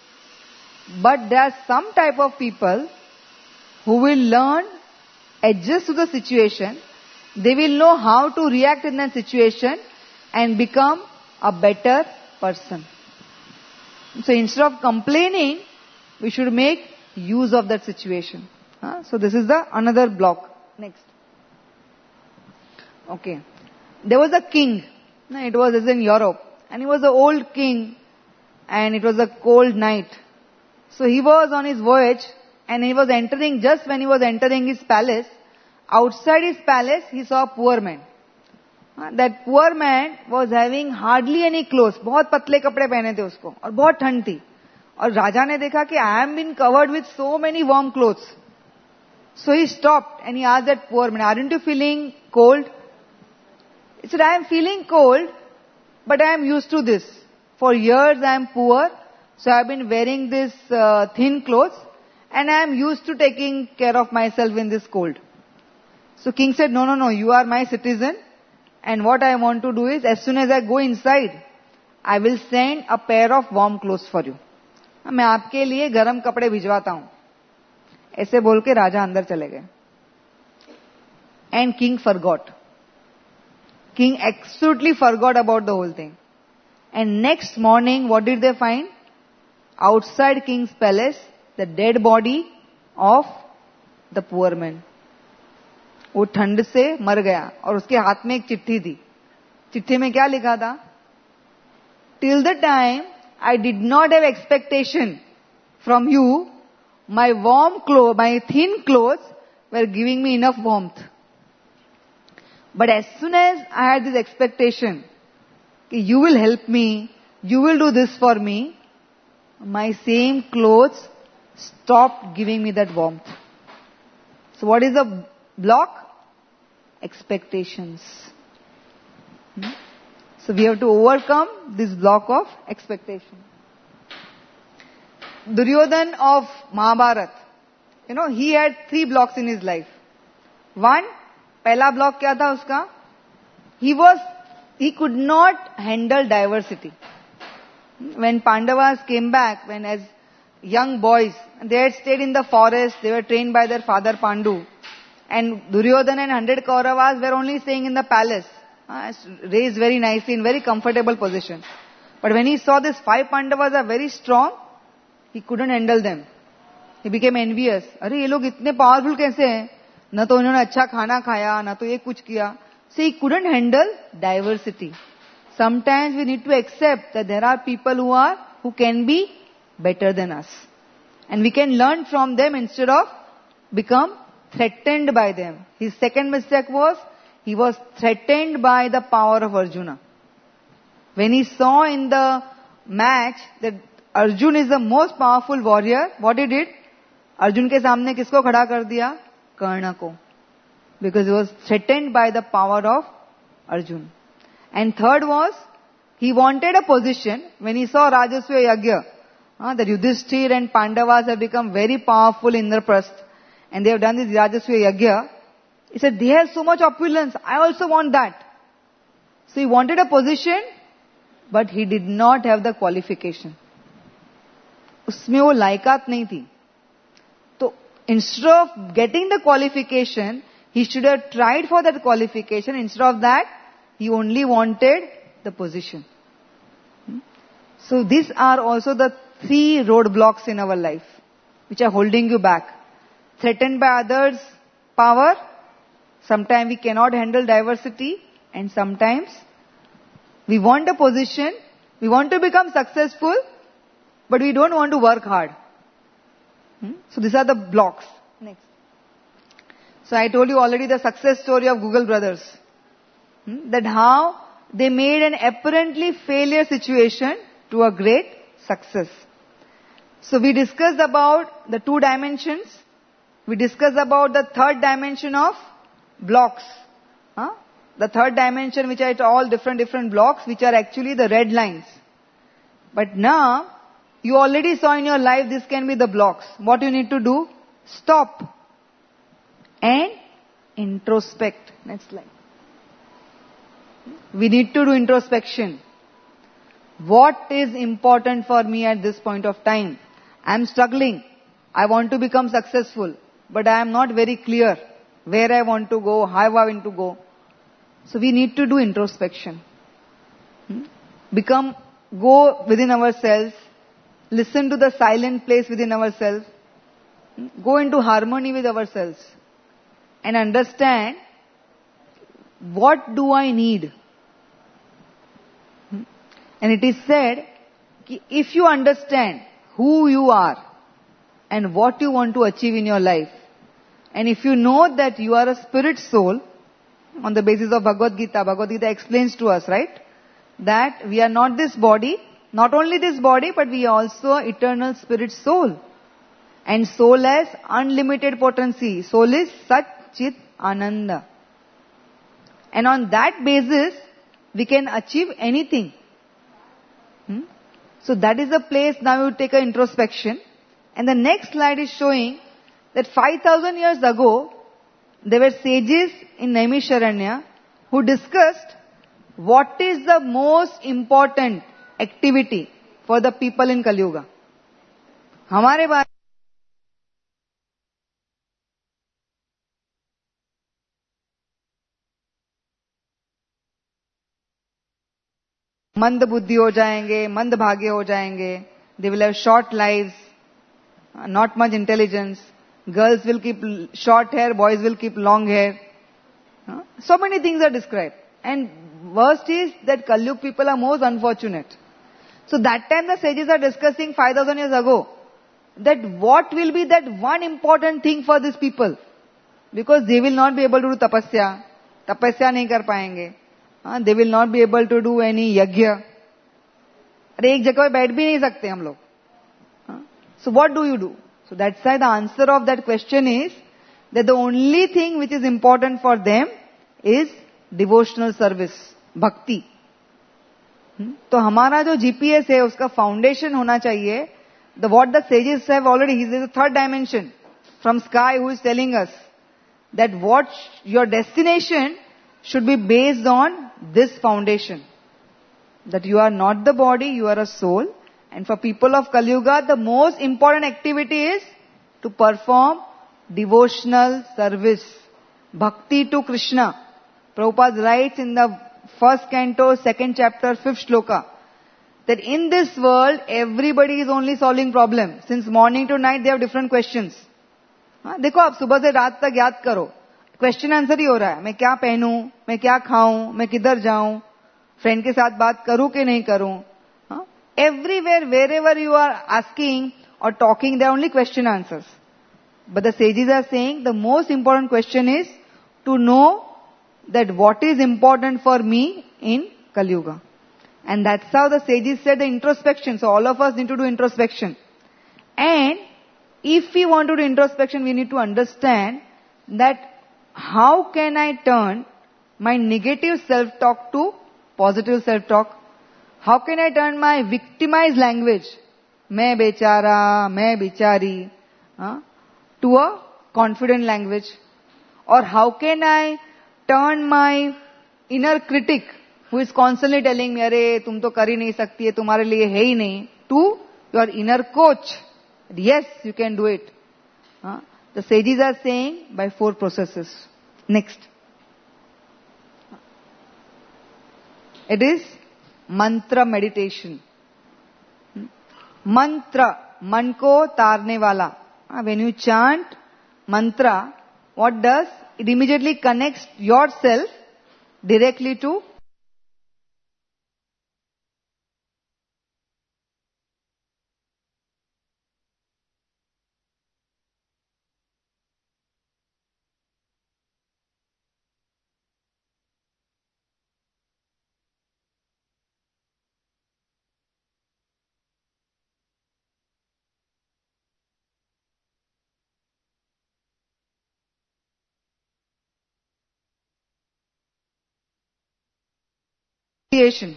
But there are some type of people who will learn, adjust to the situation. They will know how to react in that situation and become a better person. So instead of complaining, we should make use of that situation. Huh? So this is the another block. Next. Okay. There was a king. It was in Europe. And he was an old king. And it was a cold night. So he was on his voyage. And he was entering, just when he was entering his palace, outside his palace, he saw a poor man. That poor man was having hardly any clothes. बहुत पतले कपड़े पहने थे उसको. और बहुत ठंड थी. और राजा ने देखा कि I am been covered with so many warm clothes. So he stopped and he asked that poor man, aren't you feeling cold? He said, I am feeling cold, but I am used to this. For years I am poor, so I have been wearing this uh, thin clothes, and I am used to taking care of myself in this cold. So king said, no, no, no, you are my citizen, and what I want to do is, as soon as I go inside, I will send a pair of warm clothes for you. मैं आपके लिए गर्म कपड़े भिजवाता हूं. ऐसे बोल के राजा अंदर चले गए. And king forgot. King absolutely forgot about the whole thing. And next morning, what did they find? Outside king's palace, the dead body of the poor man. वो ठंड से मर गया और उसके हाथ में एक चिट्ठी थी. चिट्ठी में क्या लिखा था? Till the time I did not have expectation from you, my warm clothes, my thin clothes were giving me enough warmth. But as soon as I had this expectation, you will help me, you will do this for me, my same clothes stopped giving me that warmth. So what is the block? Expectations. Hmm? So we have to overcome this block of expectation. Duryodhan of Mahabharata, you know, he had three blocks in his life. One, pehla block kya tha uska? He was, he could not handle diversity. When Pandavas came back, when as young boys, they had stayed in the forest, they were trained by their father Pandu. And Duryodhan and hundred Kauravas were only staying in the palace, uh, raised very nicely in very comfortable position. But when he saw these five Pandavas are very strong, he couldn't handle them. He became envious. अरे ये लोग इतने powerful कैसे हैं? न तो उन्होंने अच्छा खाना खाया, न तो ये कुछ किया. So he couldn't handle diversity. Sometimes we need to accept that there are people who are, who can be better than us. And we can learn from them instead of become threatened by them. His second mistake was, he was threatened by the power of Arjuna. When he saw in the match that Arjun is the most powerful warrior, what he did? Arjun के सामने किसको खड़ा कर दिया? कर्ण को. Because he was threatened by the power of Arjun. And third was, he wanted a position when he saw Rajaswa Yagya, uh, that Yudhishthir and Pandavas have become very powerful in Indraprasth, and they have done this Rajaswa Yagya. He said, they have so much opulence, I also want that. So he wanted a position, but he did not have the qualification. उसमें वो लायकात नहीं थी. तो instead of getting the qualification, he should have tried for that qualification. Instead of that, he only wanted the position. So these are also the three roadblocks in our life, which are holding you back. Threatened by others' power. Sometimes we cannot handle diversity. And sometimes we want a position, we want to become successful, but we don't want to work hard. Hmm? So these are the blocks. Next. So I told you already the success story of Google brothers. Hmm? That how they made an apparently failure situation to a great success. So we discussed about the two dimensions. We discussed about the third dimension of blocks. Huh? The third dimension, which are all different different blocks, which are actually the red lines. But now, you already saw in your life this can be the blocks. What you need to do? Stop. And introspect. Next slide. We need to do introspection. What is important for me at this point of time? I am struggling. I want to become successful. But I am not very clear where I want to go, how I want to go. So we need to do introspection. Become, go within ourselves. Listen to the silent place within ourselves. Go into harmony with ourselves. And understand, what do I need? And it is said, if you understand who you are and what you want to achieve in your life, and if you know that you are a spirit soul, on the basis of Bhagavad Gita, Bhagavad Gita explains to us, right, that we are not this body, not only this body, but we are also eternal spirit soul. And soul has unlimited potency. Soul is Sat Chit Ananda. And on that basis, we can achieve anything. Hmm? So that is the place now you take an introspection. And the next slide is showing that five thousand years ago, there were sages in Naimisharanya who discussed what is the most important activity for the people in Kali Yuga. हमारे बारे मंद बुद्धि हो जाएंगे, मंद भाग्य हो जाएंगे. They will have short lives, not much intelligence. Girls will keep short hair, boys will keep long hair. So many things are described. And worst is that Kali Yuga people are most unfortunate. So that time the sages are discussing five thousand years ago that what will be that one important thing for these people. Because they will not be able to do tapasya. Tapasya nahi kar payenge. Uh, they will not be able to do any yagya. अरे एक जगह पे बैठ भी नहीं सकते हम लोग. So what do you do? So that's why the answer of that question is that the only thing which is important for them is devotional service, bhakti. तो हमारा जो जीपीएस है उसका फाउंडेशन होना चाहिए. The what the sages have already, this is the third dimension from sky who is telling us that what your destination should be based on this foundation. That you are not the body, you are a soul. And for people of Kali Yuga, the most important activity is to perform devotional service, bhakti to Krishna. Prabhupada writes in the first canto, second chapter, fifth shloka, that in this world, everybody is only solving problems. Since morning to night, they have different questions. हाँ, देखो आप सुबह से रात तक याद करो, question answer ही हो रहा है. मैं क्या पहनूं, मैं क्या खाऊं, मैं किधर जाऊं, फ्रेंड के साथ बात करूं कि नहीं करूं. Everywhere, wherever you are asking or talking, there are only question answers. But the sages are saying the most important question is to know that what is important for me in Kali Yuga. And that's how the sages said the introspection. So all of us need to do introspection. And if we want to do introspection, we need to understand that how can I turn my negative self-talk to positive self-talk? How can I turn my victimized language, मैं बेचारा, मैं बिचारी, uh, to a confident language? Or how can I turn my inner critic, who is constantly telling me, अरे तुम तो कर ही नहीं सकती है, तुम्हारे लिए है ही नहीं, to your inner coach? Yes, you can do it. Uh, the sages are saying by four processes. Next. It is mantra meditation. Mantra, man ko tarne wala. When you chant mantra, what does? It immediately connects yourself directly to association.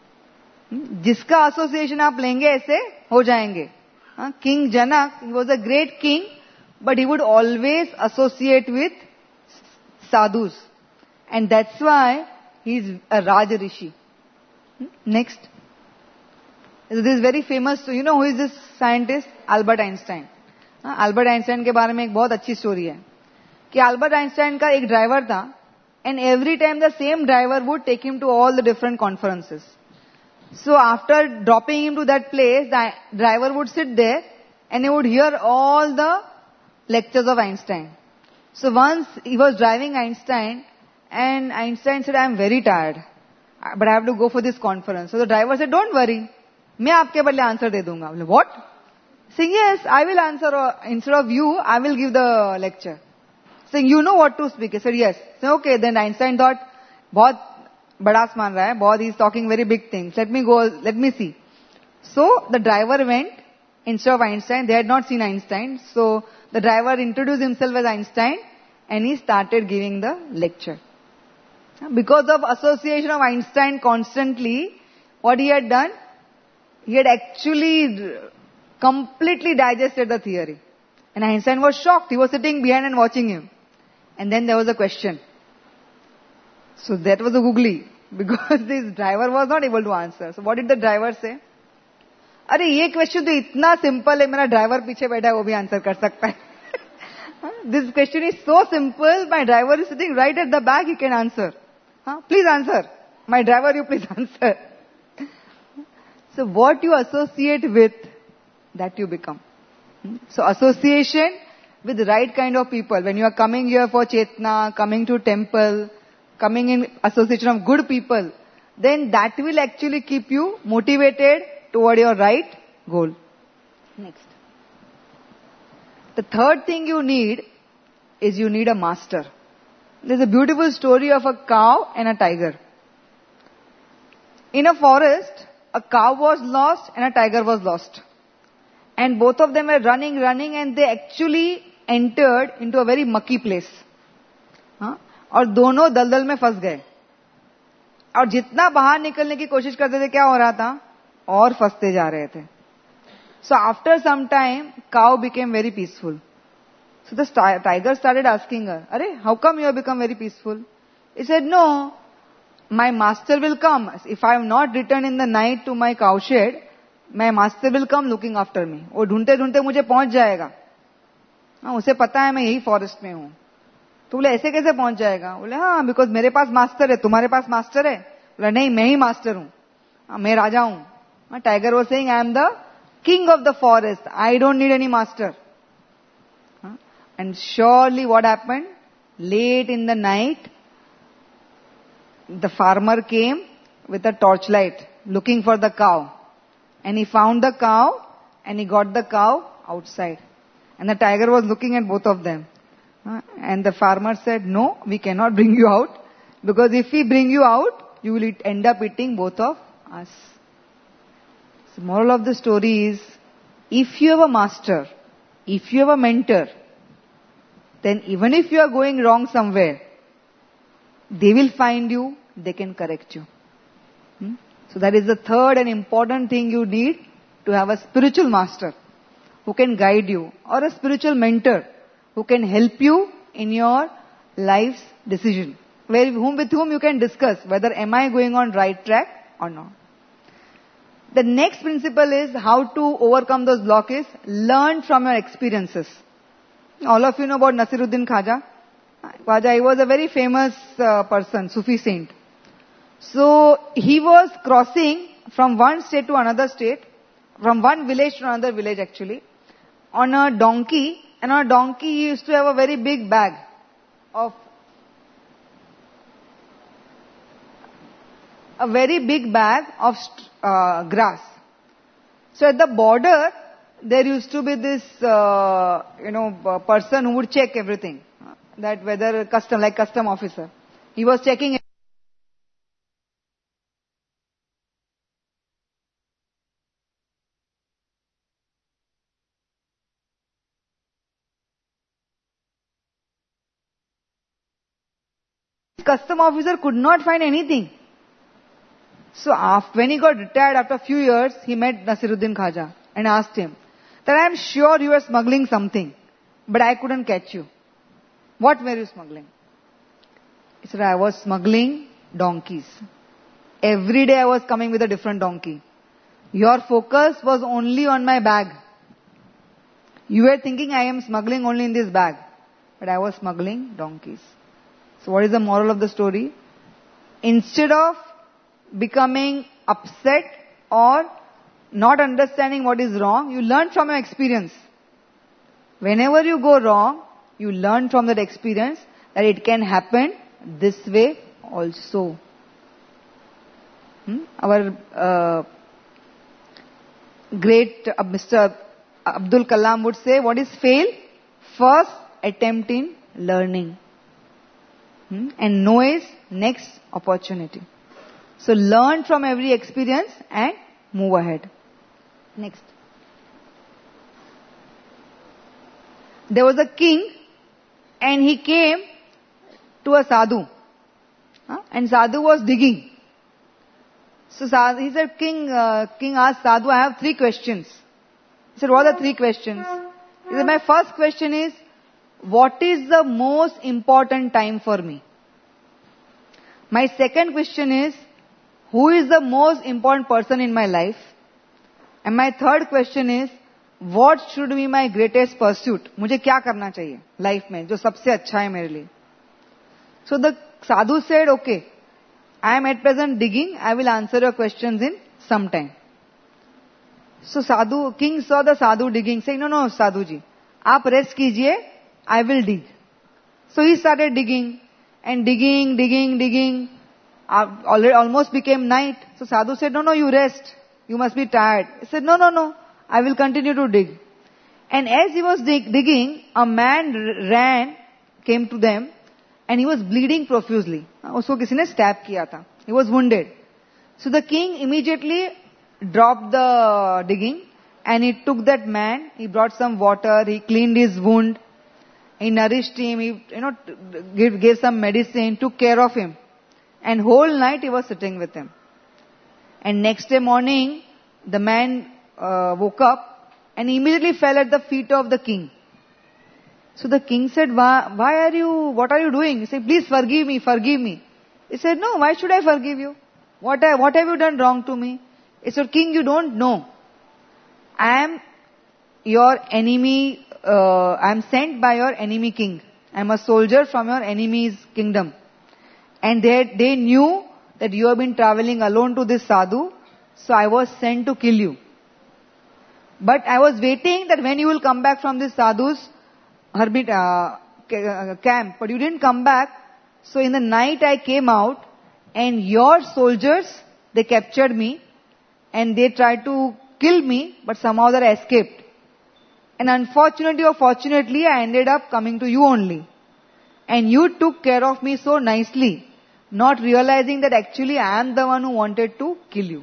जिसका association आप लेंगे ऐसे हो जाएंगे. King Janak was a great king, but he would always associate with sadhus, and that's why he is a Raj Rishi. Next, this is very famous. You know who is this scientist? Albert Einstein. Albert Einstein के बारे में एक बहुत अच्छी story है कि Albert Einstein का एक ड्राइवर था, and every time the same driver would take him to all the different conferences. So after dropping him to that place, the driver would sit there and he would hear all the lectures of Einstein. So once he was driving Einstein, and Einstein said, I am very tired, but I have to go for this conference. So the driver said, don't worry, मैं आपके बदले answer दे दूंगा. बोले, what? Saying, yes, I will answer, or instead of you, I will give the lecture. Saying, you know what to speak? He said, yes. So okay, then Einstein thought, बहुत बड़ास मान रहा है, बहुत, he is talking very big things. Let me go, let me see. So the driver went instead of Einstein. They had not seen Einstein. So the driver introduced himself as Einstein and he started giving the lecture. Because of association of Einstein constantly, what he had done, he had actually completely digested the theory. And Einstein was shocked. He was sitting behind and watching him. And then there was a question. So that was a googly, because this driver was not able to answer. So what did the driver say? अरे ये question तो इतना simple है, मेरा driver पीछे बैठा है वो भी आंसर कर सकता है. This question is so simple, my driver is sitting right at the back, he can answer. Huh? Please answer. My driver, you please answer. So what you associate with, that you become. So association with the right kind of people. When you are coming here for Chetna, coming to temple, coming in association of good people, then that will actually keep you motivated toward your right goal. Next. The third thing you need is you need a master. There's a beautiful story of a cow and a tiger. In a forest, a cow was lost and a tiger was lost. And both of them were running, running, and they actually entered into a very mucky place. हाँ? और दोनों दलदल में फंस गए. और जितना बाहर निकलने की कोशिश करते थे, क्या हो रहा था? और फंसते जा रहे थे. So after some time, cow became very peaceful. So the tiger started asking her, "Arey, how come you have become very peaceful?" He said, "No, my master will come. If I have not returned in the night to my cow shed, my master will come looking after me. वो ढूंढते ढूंढते मुझे पहुंच जाएगा. हाँ, उसे पता है मैं यही फॉरेस्ट में हूँ." तो बोले, ऐसे कैसे पहुंच जाएगा? बोले, हाँ, बिकॉज मेरे पास मास्टर है. तुम्हारे पास मास्टर है? बोला, नहीं, मैं ही मास्टर हूँ. हाँ, मैं राजा हूँ. Tiger was saying, I am the king of the forest. I don't need any master. And surely what happened? Late in the night, the farmer came with a torchlight looking for the cow. And he found the cow and he got the cow outside. And the tiger was looking at both of them. And the farmer said, "No, we cannot bring you out, because if we bring you out, you will end up eating both of us." So moral of the story is, if you have a master, if you have a mentor, then even if you are going wrong somewhere, they will find you, they can correct you. Hmm? So that is the third and important thing you need, to have a spiritual master who can guide you, or a spiritual mentor who can help you in your life's decision, where whom with whom you can discuss whether am I going on right track or not. The next principle is how to overcome those blocks. Learn from your experiences. All of you know about Nasiruddin Khaja. Khaja, he was a very famous uh, person, Sufi saint. So he was crossing from one state to another state, from one village to another village actually, on a donkey. And on a donkey he used to have a very big bag of, a very big bag of uh, grass. So at the border, there used to be this, uh, you know, uh, person who would check everything. Uh, that whether custom, like custom officer. He was checking it. Custom officer could not find anything. So after, when he got retired after a few years, he met Nasiruddin Khaja and asked him that, "I am sure you were smuggling something, but I couldn't catch you. What were you smuggling?" He said, "I was smuggling donkeys. Every day I was coming with a different donkey. Your focus was only on my bag. You were thinking I am smuggling only in this bag, but I was smuggling donkeys." So what is the moral of the story? Instead of becoming upset or not understanding what is wrong, you learn from your experience. Whenever you go wrong, you learn from that experience that it can happen this way also. Hmm? Our uh, great uh, Mister Abdul Kalam would say, what is fail? First attempt in learning. Hmm? And no is next opportunity. So learn from every experience and move ahead. Next. There was a king and he came to a sadhu. Huh? And sadhu was digging. So sadhu, he said, King, uh, King asked sadhu, "I have three questions." He said, "What are the three questions?" He said, "My first question is, what is the most important time for me? My second question is, who is the most important person in my life? And my third question is, what should be my greatest pursuit? मुझे क्या करना चाहिए life में जो सबसे अच्छा है मेरे लिए?" So the sadhu said, "Okay, I am at present digging. I will answer your questions in some time." So sadhu, king saw the sadhu digging, saying, "No, no, sadhu ji, आप rest कीजिए, I will dig." So he started digging and digging, digging, digging. Already almost became night. So sadhu said, "No, no, you rest. You must be tired." He said, "No, no, no, I will continue to dig." And as he was dig- digging, a man r- ran, came to them, and he was bleeding profusely. उसको किसी ने stab किया था. He was wounded. So the king immediately dropped the digging and he took that man, he brought some water, he cleaned his wound, he nourished him, he, you know, gave, gave some medicine, took care of him. And whole night he was sitting with him. And next day morning, the man uh, woke up and immediately fell at the feet of the king. So the king said, why, why are you, what are you doing? He said, please forgive me, forgive me. He said, no, why should I forgive you? What, I, what have you done wrong to me? He said, king, you don't know. I am your enemy, uh, I am sent by your enemy king. I am a soldier from your enemy's kingdom. And they, they knew that you have been traveling alone to this sadhu, so I was sent to kill you. But I was waiting that when you will come back from this sadhu's hermit uh, camp, but you didn't come back. So in the night I came out and your soldiers, they captured me and they tried to kill me, but somehow they escaped. And unfortunately or fortunately, I ended up coming to you only. And you took care of me so nicely, not realizing that actually I am the one who wanted to kill you.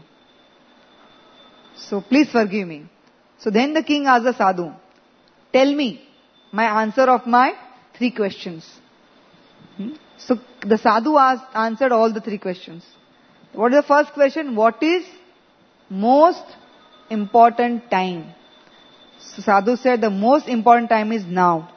So please forgive me. So then the king asked the sadhu, tell me my answer of my three questions. Hmm? So the sadhu asked, answered all the three questions. What is the first question? What is most important time? So sadhu said the most important time is now.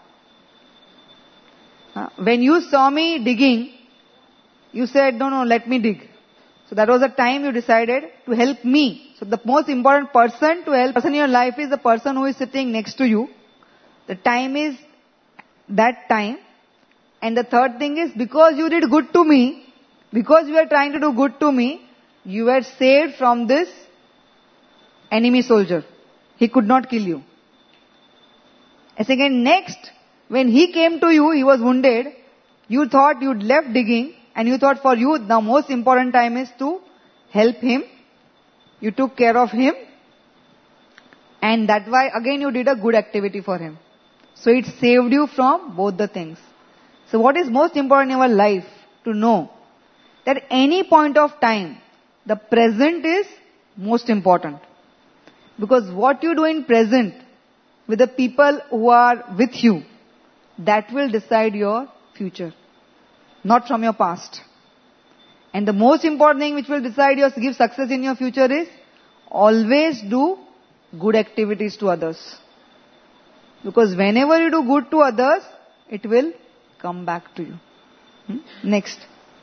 Uh, when you saw me digging, you said, no, no, let me dig. So that was the time you decided to help me. So the most important person to help person in your life is the person who is sitting next to you. The time is that time. And the third thing is, because you did good to me, because you were trying to do good to me, you were saved from this enemy soldier. He could not kill you. And second, next, when he came to you, he was wounded. You thought you'd left digging, and you thought for you, the most important time is to help him. You took care of him. And that's why, again, you did a good activity for him. So it saved you from both the things. So what is most important in our life? To know that any point of time, the present is most important. Because what you do in present with the people who are with you, that will decide your future, not from your past. And the most important thing which will decide your, give success in your future is always do good activities to others. Because whenever you do good to others, it will come back to you. Hmm? Next.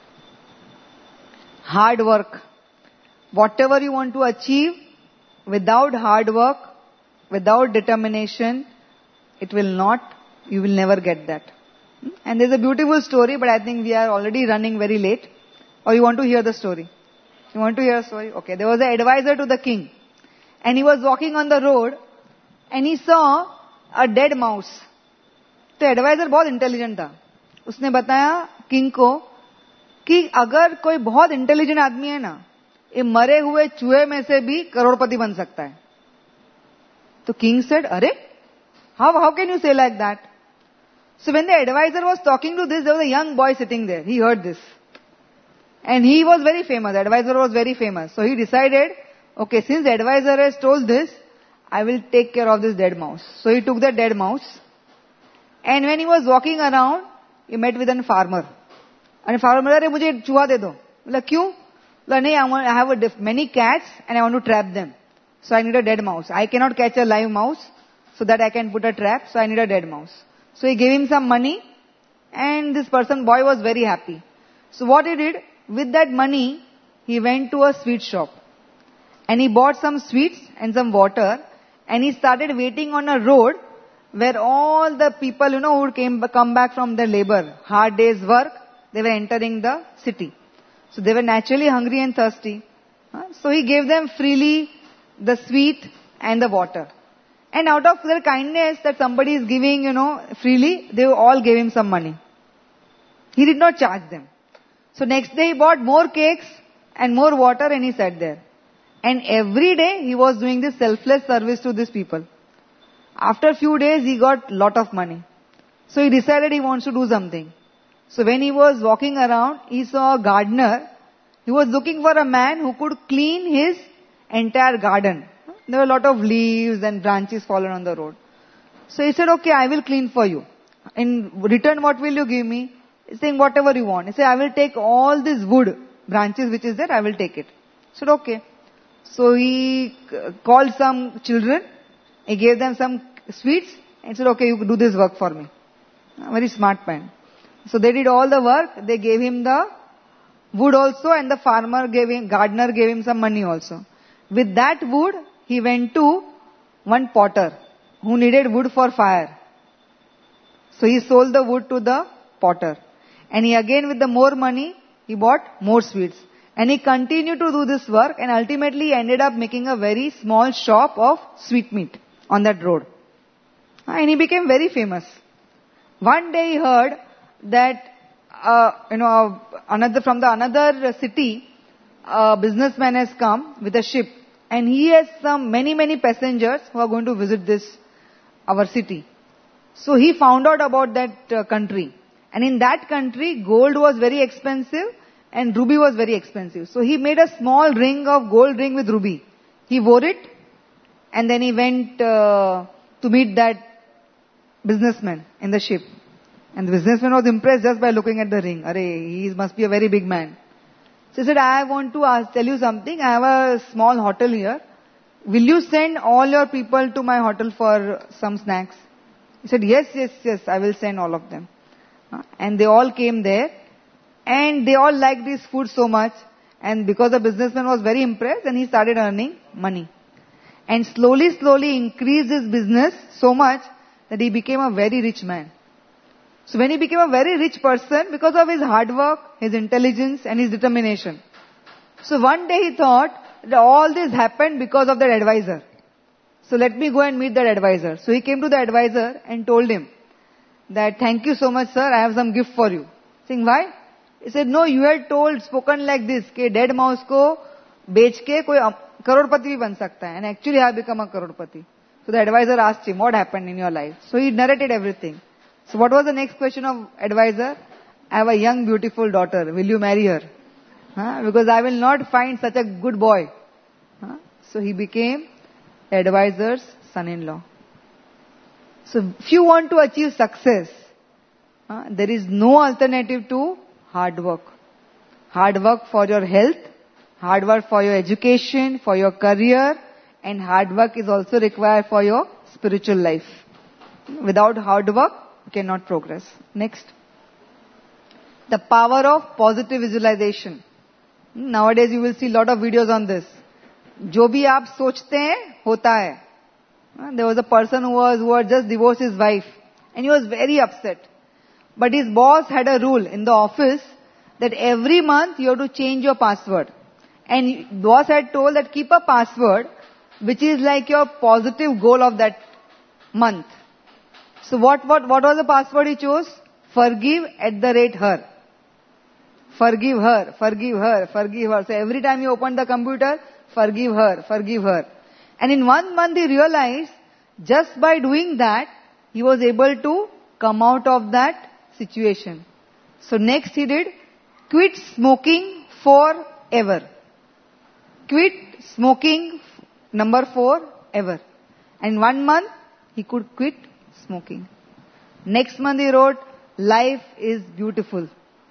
Hard work. Whatever you want to achieve, without hard work, without determination, it will not, you will never get that. Hmm? And there's a beautiful story, but I think we are already running very late. Or you want to hear the story? You want to hear a story? Okay. There was an advisor to the king. And he was walking on the road and he saw a dead mouse. तो adviser बहुत intelligent था. उसने बताया king को कि अगर कोई बहुत इंटेलिजेंट आदमी है ना, ये मरे हुए चूहे में से भी करोड़पति बन सकता है. तो किंग सेड, अरे, how how can you say like that? So when the advisor was talking to this, there was a young boy sitting there. He heard this. And he was very famous. The advisor was very famous. So he decided, okay, since the advisor has told this, I will take care of this dead mouse. So he took the dead mouse. And when he was walking around, he met with a farmer. And the farmer said, "Mujhe chuha de do." बोला क्यों? बोला नहीं, I have a diff- many cats and I want to trap them. So I need a dead mouse. I cannot catch a live mouse so that I can put a trap. So I need a dead mouse. So he gave him some money and this person, boy, was very happy. So what he did, with that money, he went to a sweet shop. And he bought some sweets and some water. And he started waiting on a road where all the people, you know, who came, come back from their labor, hard day's work, they were entering the city. So they were naturally hungry and thirsty. So he gave them freely the sweet and the water. And out of their kindness that somebody is giving, you know, freely, they all gave him some money. He did not charge them. So next day he bought more cakes and more water and he sat there. And every day he was doing this selfless service to these people. After a few days he got lot of money. So he decided he wants to do something. So when he was walking around, he saw a gardener. He was looking for a man who could clean his entire garden. There were a lot of leaves and branches fallen on the road. So he said, okay, I will clean for you. In return, what will you give me? He's saying, whatever you want. He said, I will take all this wood, branches which is there, I will take it. He said, okay. So he called some children, he gave them some sweets, and said, okay, you do this work for me. A very smart man. So they did all the work, they gave him the wood also, and the farmer gave him, gardener gave him some money also. With that wood, he went to one potter who needed wood for fire. So he sold the wood to the potter. And he again with the more money, he bought more sweets. And he continued to do this work and ultimately ended up making a very small shop of sweetmeat on that road. And he became very famous. One day he heard that, uh, you know, another, from the another city, a businessman has come with a ship. And he has some, many, many passengers who are going to visit this, our city. So he found out about that uh, country. And in that country, gold was very expensive and ruby was very expensive. So he made a small ring of gold ring with ruby. He wore it and then he went uh, to meet that businessman in the ship. And the businessman was impressed just by looking at the ring. Arey, he must be a very big man. So he said, I want to ask, tell you something. I have a small hotel here. Will you send all your people to my hotel for some snacks? He said, yes, yes, yes, I will send all of them. And they all came there. And they all liked this food so much. And because the businessman was very impressed, and he started earning money. And slowly, slowly increased his business so much that he became a very rich man. So when he became a very rich person, because of his hard work, his intelligence and his determination. So one day he thought that all this happened because of that advisor. So let me go and meet that advisor. So he came to the advisor and told him that, thank you so much sir, I have some gift for you. Saying, why? He said, no, you had told, spoken like this, कि dead mouse को बेच के कोई करोड़पति भी बन सकता है. And actually I have become a Crorepati. So the advisor asked him, what happened in your life? So he narrated everything. So what was the next question of advisor? I have a young beautiful daughter. Will you marry her? Huh? Because I will not find such a good boy. Huh? So he became the advisor's son-in-law. So if you want to achieve success, huh, there is no alternative to hard work. Hard work for your health, hard work for your education, for your career, and hard work is also required for your spiritual life. Without hard work, you cannot progress. Next. The power of positive visualization. Nowadays you will see a lot of videos on this. जो भी आप सोचते हैं, होता है. There was a person who was, who had just divorced his wife. And he was very upset. But his boss had a rule in the office that every month you have to change your password. And boss had told that keep a password which is like your positive goal of that month. So what, what, what was the password he chose? Forgive at the rate her. Forgive her, forgive her, forgive her. So every time you open the computer, forgive her, forgive her. And in one month he realized, just by doing that, he was able to come out of that situation. So next he did, quit smoking forever. Quit smoking, number four, ever. And one month, he could quit smoking. Next month he wrote, life is beautiful.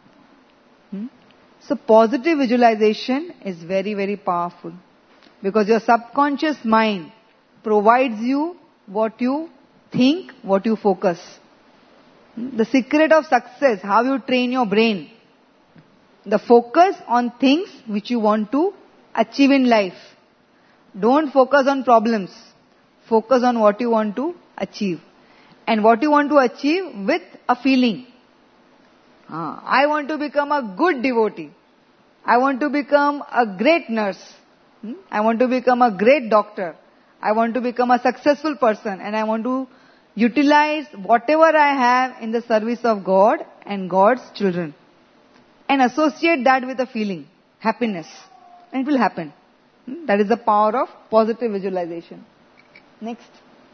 Hmm? So positive visualization is very, very powerful. Because your subconscious mind provides you what you think, what you focus. Hmm? The secret of success, how you train your brain. The focus on things which you want to achieve in life. Don't focus on problems. Focus on what you want to achieve. And what you want to achieve with a feeling. Ah, I want to become a good devotee. I want to become a great nurse. Hmm? I want to become a great doctor. I want to become a successful person. And I want to utilize whatever I have in the service of God and God's children. And associate that with a feeling. Happiness. And it will happen. Hmm? That is the power of positive visualization. Next.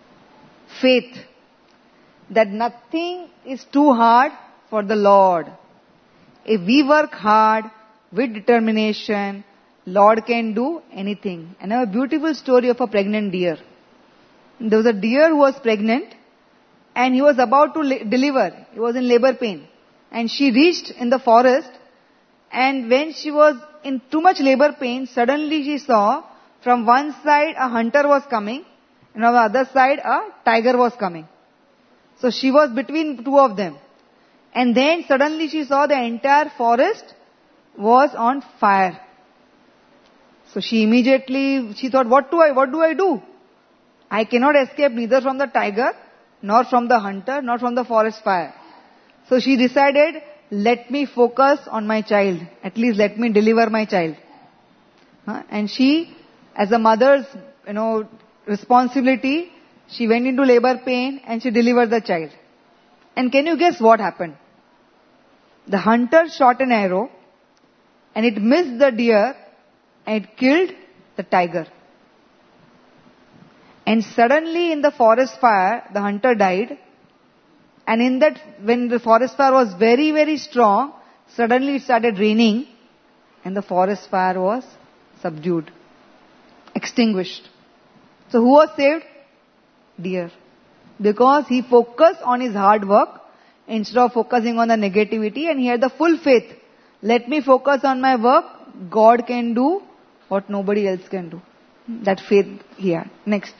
Faith. That nothing is too hard for the Lord. If we work hard with determination, Lord can do anything. And I have a beautiful story of a pregnant deer. There was a deer who was pregnant and he was about to la- deliver. He was in labor pain. And she reached in the forest, and when she was in too much labor pain, suddenly she saw from one side a hunter was coming and on the other side a tiger was coming. So she was between two of them. And then suddenly she saw the entire forest was on fire. So she immediately, she thought, what do I, what do I do? I cannot escape neither from the tiger, nor from the hunter, nor from the forest fire. So she decided, let me focus on my child. At least let me deliver my child. Huh? And she, as a mother's, you know, responsibility, she went into labor pain and she delivered the child. And can you guess what happened? The hunter shot an arrow and it missed the deer and it killed the tiger. And suddenly in the forest fire, the hunter died. And in that, when the forest fire was very, very strong, suddenly it started raining and the forest fire was subdued, extinguished. So who was saved? Deer. Because he focused on his hard work instead of focusing on the negativity, and he had the full faith. Let me focus on my work. God can do what nobody else can do. That faith he had. Next.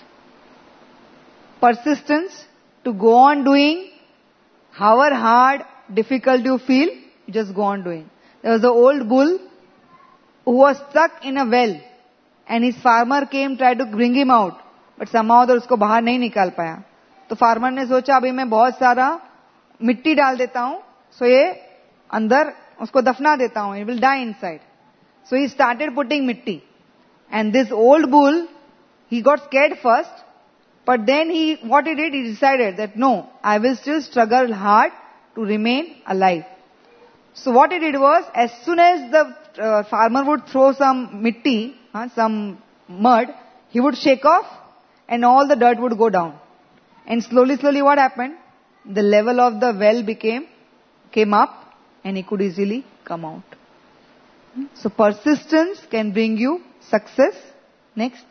Persistence to go on doing. However hard, difficult you feel, you just go on doing. There was an old bull who was stuck in a well and his farmer came, tried to bring him out. But somehow तो उसको बाहर नहीं निकाल पाया. तो farmer ने सोचा अभी मैं बहुत सारा मिट्टी डाल देता हूँ, so ये अंदर उसको दफना देता हूँ, it will die inside. So he started putting mitti. And this old bull, he got scared first, but then he, what he did, he decided that no, I will still struggle hard to remain alive. So what he did was, as soon as the uh, farmer would throw some mitti, uh, some mud, he would shake off and all the dirt would go down. And slowly, slowly what happened? The level of the well became, came up and he could easily come out. So persistence can bring you success. Next.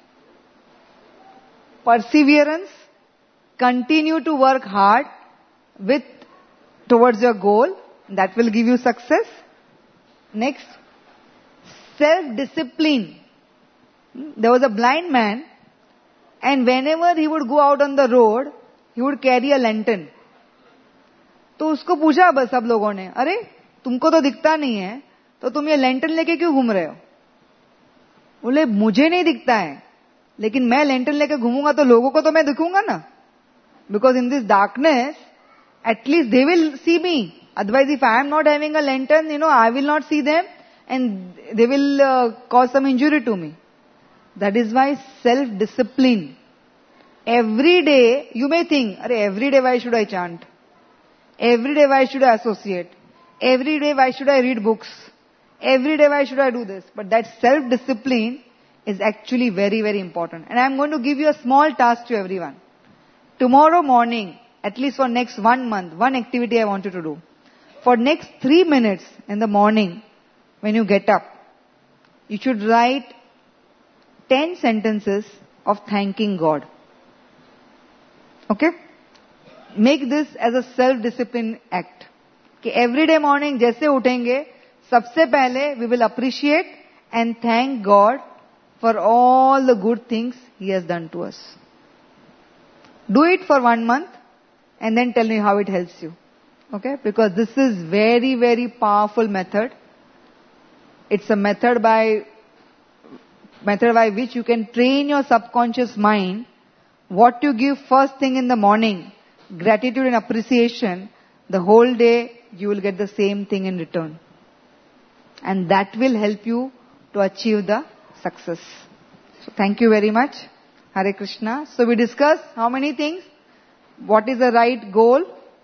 Perseverance. Continue to work hard with, towards your goal. That will give you success. Next. Self-discipline. There was a blind man, and whenever he would go out on the road, he would carry a lantern. तो उसको पूछा बस सब लोगों ने, अरे तुमको तो दिखता नहीं है, तो तुम ये लैंटर्न लेके क्यों घूम रहे हो? बोले मुझे नहीं दिखता है, लेकिन मैं लैंटर्न लेके घूमूंगा तो लोगों को तो मैं दिखूंगा ना. Because in this darkness, at least they will see me. Otherwise, if I am not having a lantern, you know, I will not see them, and they will uh, cause some injury to me. That is why self-discipline. Every day, you may think, Arey, every day why should I chant? Every day why should I associate? Every day why should I read books? Every day why should I do this? But that self-discipline is actually very, very important. And I am going to give you a small task to everyone. Tomorrow morning, at least for next one month, one activity I want you to do. For next three minutes in the morning, when you get up, you should write ten sentences of thanking God. Okay? Make this as a self-discipline act. कि every day morning जैसे उठेंगे, सबसे पहले we will appreciate and thank God for all the good things He has done to us. Do it for one month and then tell me how it helps you. Okay? Because this is very, very powerful method. It's a method by method by which you can train your subconscious mind. What you give first thing in the morning, gratitude and appreciation, the whole day you will get the same thing in return. And that will help you to achieve the success. So thank you very much. Hare Krishna. So we discussed how many things? What is the right goal?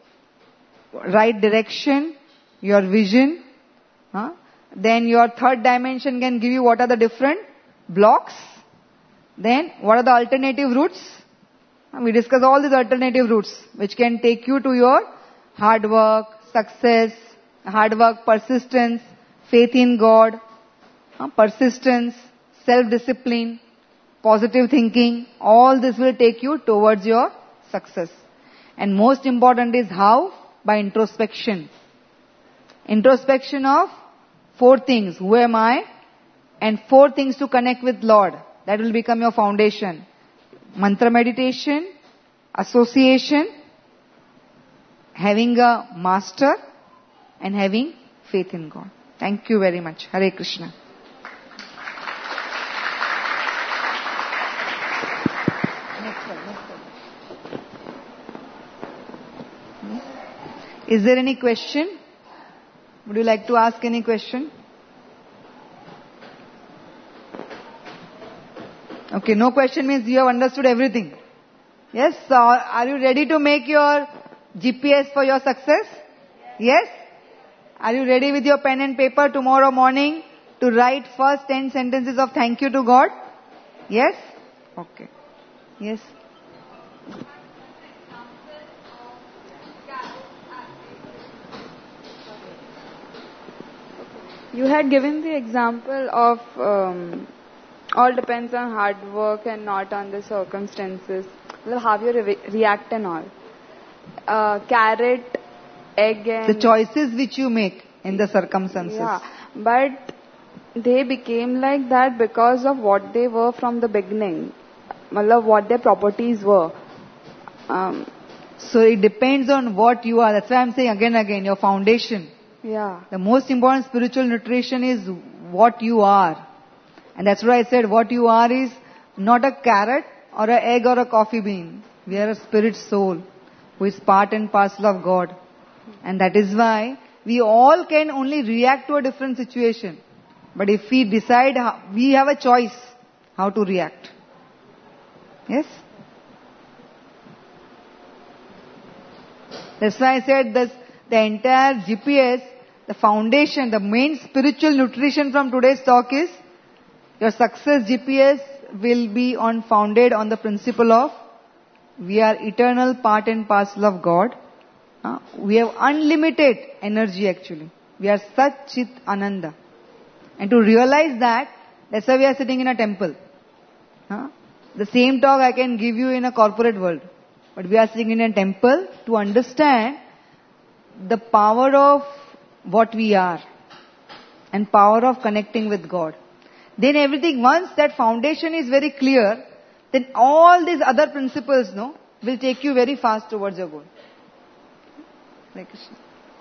Right direction? Your vision? Huh? Then your third dimension can give you what are the different blocks. Then what are the alternative routes? We discuss all these alternative routes which can take you to your hard work, success, hard work, persistence, faith in God, uh, persistence, self-discipline, positive thinking, all this will take you towards your success. And most important is how? By introspection. Introspection of four things. Who am I? And four things to connect with Lord. That will become your foundation. Mantra meditation, association, having a master, and having faith in God. Thank you very much. Hare Krishna. Next one, next one. Is there any question? Would you like to ask any question? Okay, no question means you have understood everything. Yes? So are you ready to make your G P S for your success? Yes? Are you ready with your pen and paper tomorrow morning to write first ten sentences of thank you to God? Yes? Okay. Yes? You had given the example of um, all depends on hard work and not on the circumstances. How you re- react and all. Uh, carrot, egg and... The choices which you make in the circumstances. Yeah, but they became like that because of what they were from the beginning. What their properties were. Um, so it depends on what you are. That's why I'm saying again and again, your foundation. Yeah. The most important spiritual nutrition is what you are. And that's why I said what you are is not a carrot or an egg or a coffee bean. We are a spirit soul who is part and parcel of God. And that is why we all can only react to a different situation. But if we decide, how, we have a choice how to react. Yes? That's why I said this, the entire G P S, the foundation, the main spiritual nutrition from today's talk is your success G P S will be on founded on the principle of we are eternal part and parcel of God. Uh, we have unlimited energy actually. We are Sat Chit Ananda. And to realize that, that's why we are sitting in a temple. Uh, the same talk I can give you in a corporate world. But we are sitting in a temple to understand the power of what we are and power of connecting with God. Then everything, once that foundation is very clear, then all these other principles, no, will take you very fast towards your goal. Hare Krishna.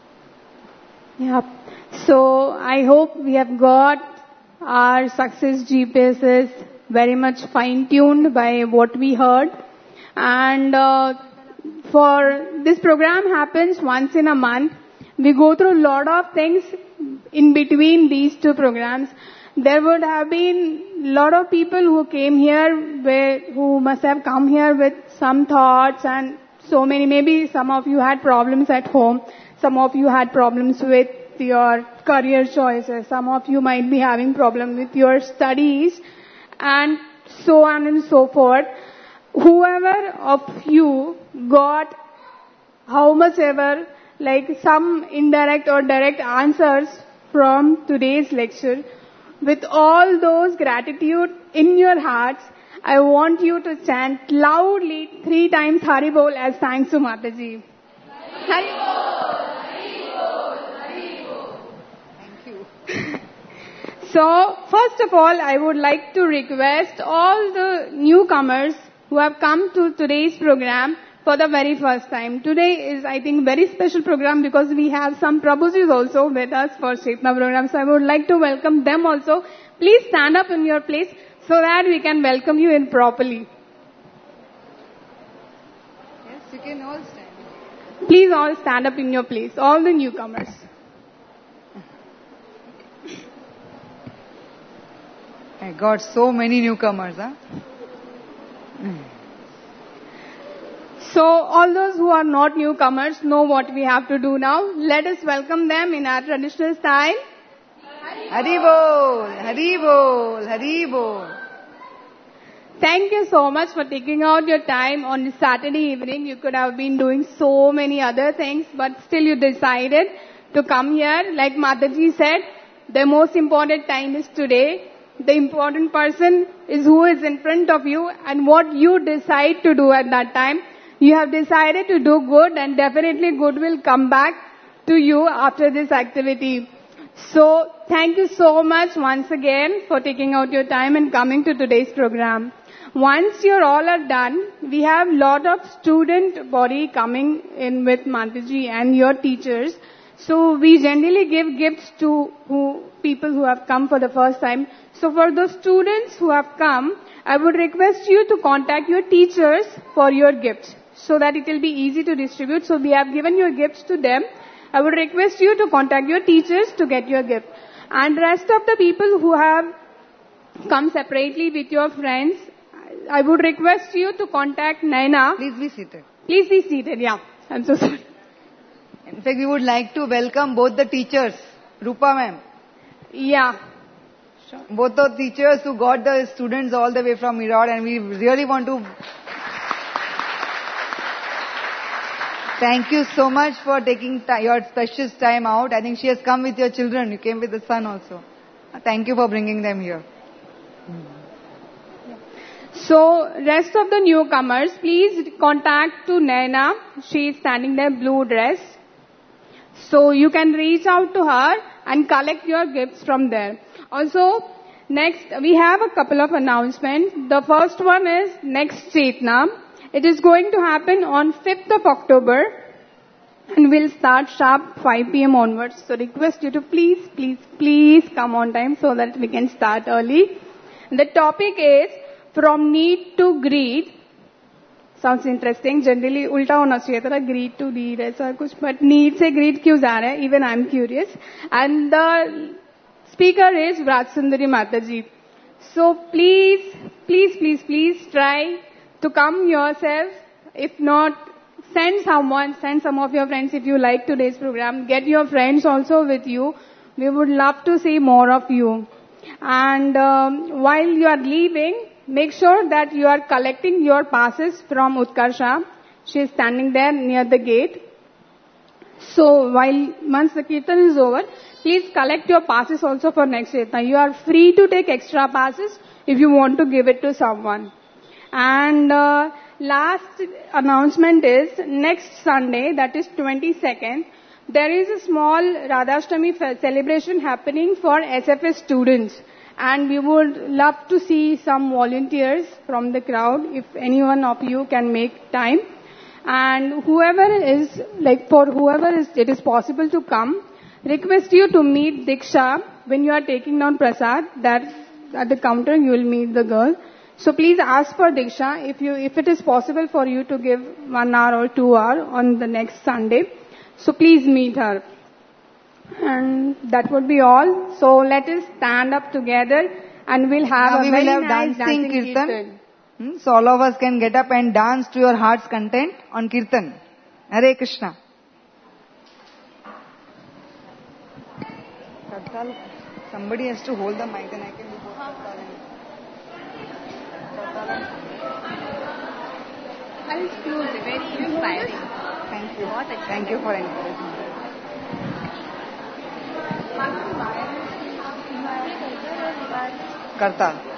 Yeah. So I hope we have got our success G P Ss very much fine-tuned by what we heard. And uh, for this program happens once in a month. We go through a lot of things in between these two programs. There would have been a lot of people who came here, where, who must have come here with some thoughts and so many. Maybe some of you had problems at home. Some of you had problems with your career choices. Some of you might be having problems with your studies and so on and so forth. Whoever of you got how much ever, like some indirect or direct answers from today's lecture, with all those gratitude in your hearts, I want you to chant loudly three times Haribol as thanks to Mataji. Haribol! Haribol! Haribol! Thank you. So, first of all, I would like to request all the newcomers who have come to today's program for the very first time. Today is, I think, very special program because we have some Prabhujis also with us for Chetna program. So I would like to welcome them also. Please stand up in your place so that we can welcome you in properly. Yes, you can all stand. Please all stand up in your place, all the newcomers. I got so many newcomers, huh? So all those who are not newcomers know what we have to do now. Let us welcome them in our traditional style. Haribol, Haribol, Haribol. Thank you so much for taking out your time on Saturday evening. You could have been doing so many other things, but still you decided to come here. Like Mataji said, the most important time is today. The important person is who is in front of you and what you decide to do at that time. You have decided to do good and definitely good will come back to you after this activity. So thank you so much once again for taking out your time and coming to today's program. Once you're all are done, we have lot of student body coming in with Mataji and your teachers. So we generally give gifts to who, people who have come for the first time. So for those students who have come, I would request you to contact your teachers for your gifts so that it will be easy to distribute. So we have given your gifts to them. I would request you to contact your teachers to get your gift. And rest of the people who have come separately with your friends, I would request you to contact Naina. Please be seated. Please be seated, yeah. I'm so sorry. In fact, we would like to welcome both the teachers. Rupa ma'am. Yeah. Sure. Both the teachers who got the students all the way from Erode, and we really want to thank you so much for taking your precious time out. I think she has come with your children. You came with the son also. Thank you for bringing them here. So, rest of the newcomers, please contact to Naina. She is standing there, blue dress. So, you can reach out to her and collect your gifts from there. Also, next, we have a couple of announcements. The first one is next Chetna. It is going to happen on fifth of October and will start sharp five p.m. onwards. So, request you to please, please, please come on time so that we can start early. The topic is From Need to Greed. Sounds interesting. Generally, ulta hona chahiye tha, greed to need aisa kuch, but need se greed kyun ja raha hai? Even I am curious. And the speaker is Vraj Sundari Mataji. So please, please, please, please try to come yourself. If not, send someone, send some of your friends if you like today's program. Get your friends also with you. We would love to see more of you. And um, while you are leaving, make sure that you are collecting your passes from Utkarsha. She is standing there near the gate. So while once the kirtan is over, please collect your passes also for next Chetna. You are free to take extra passes if you want to give it to someone. And uh, last announcement is next Sunday, that is twenty-second, there is a small Radhashtami celebration happening for S F S students. And we would love to see some volunteers from the crowd if any one of you can make time. And whoever is, like for whoever is, it is possible to come, request you to meet Diksha when you are taking down Prasad, that at the counter you will meet the girl. So please ask for Diksha if you, if it is possible for you to give one hour or two hour on the next Sunday. So please meet her. And that would be all. So let us stand up together and we'll have now a we very will have nice dancing, dancing kirtan. kirtan. Hmm? So all of us can get up and dance to your heart's content on kirtan. Hare Krishna. Somebody has to hold the mic and I can do both. I'll excuse it. Very inspiring. Thank you. Thank you for encouraging me. Karta.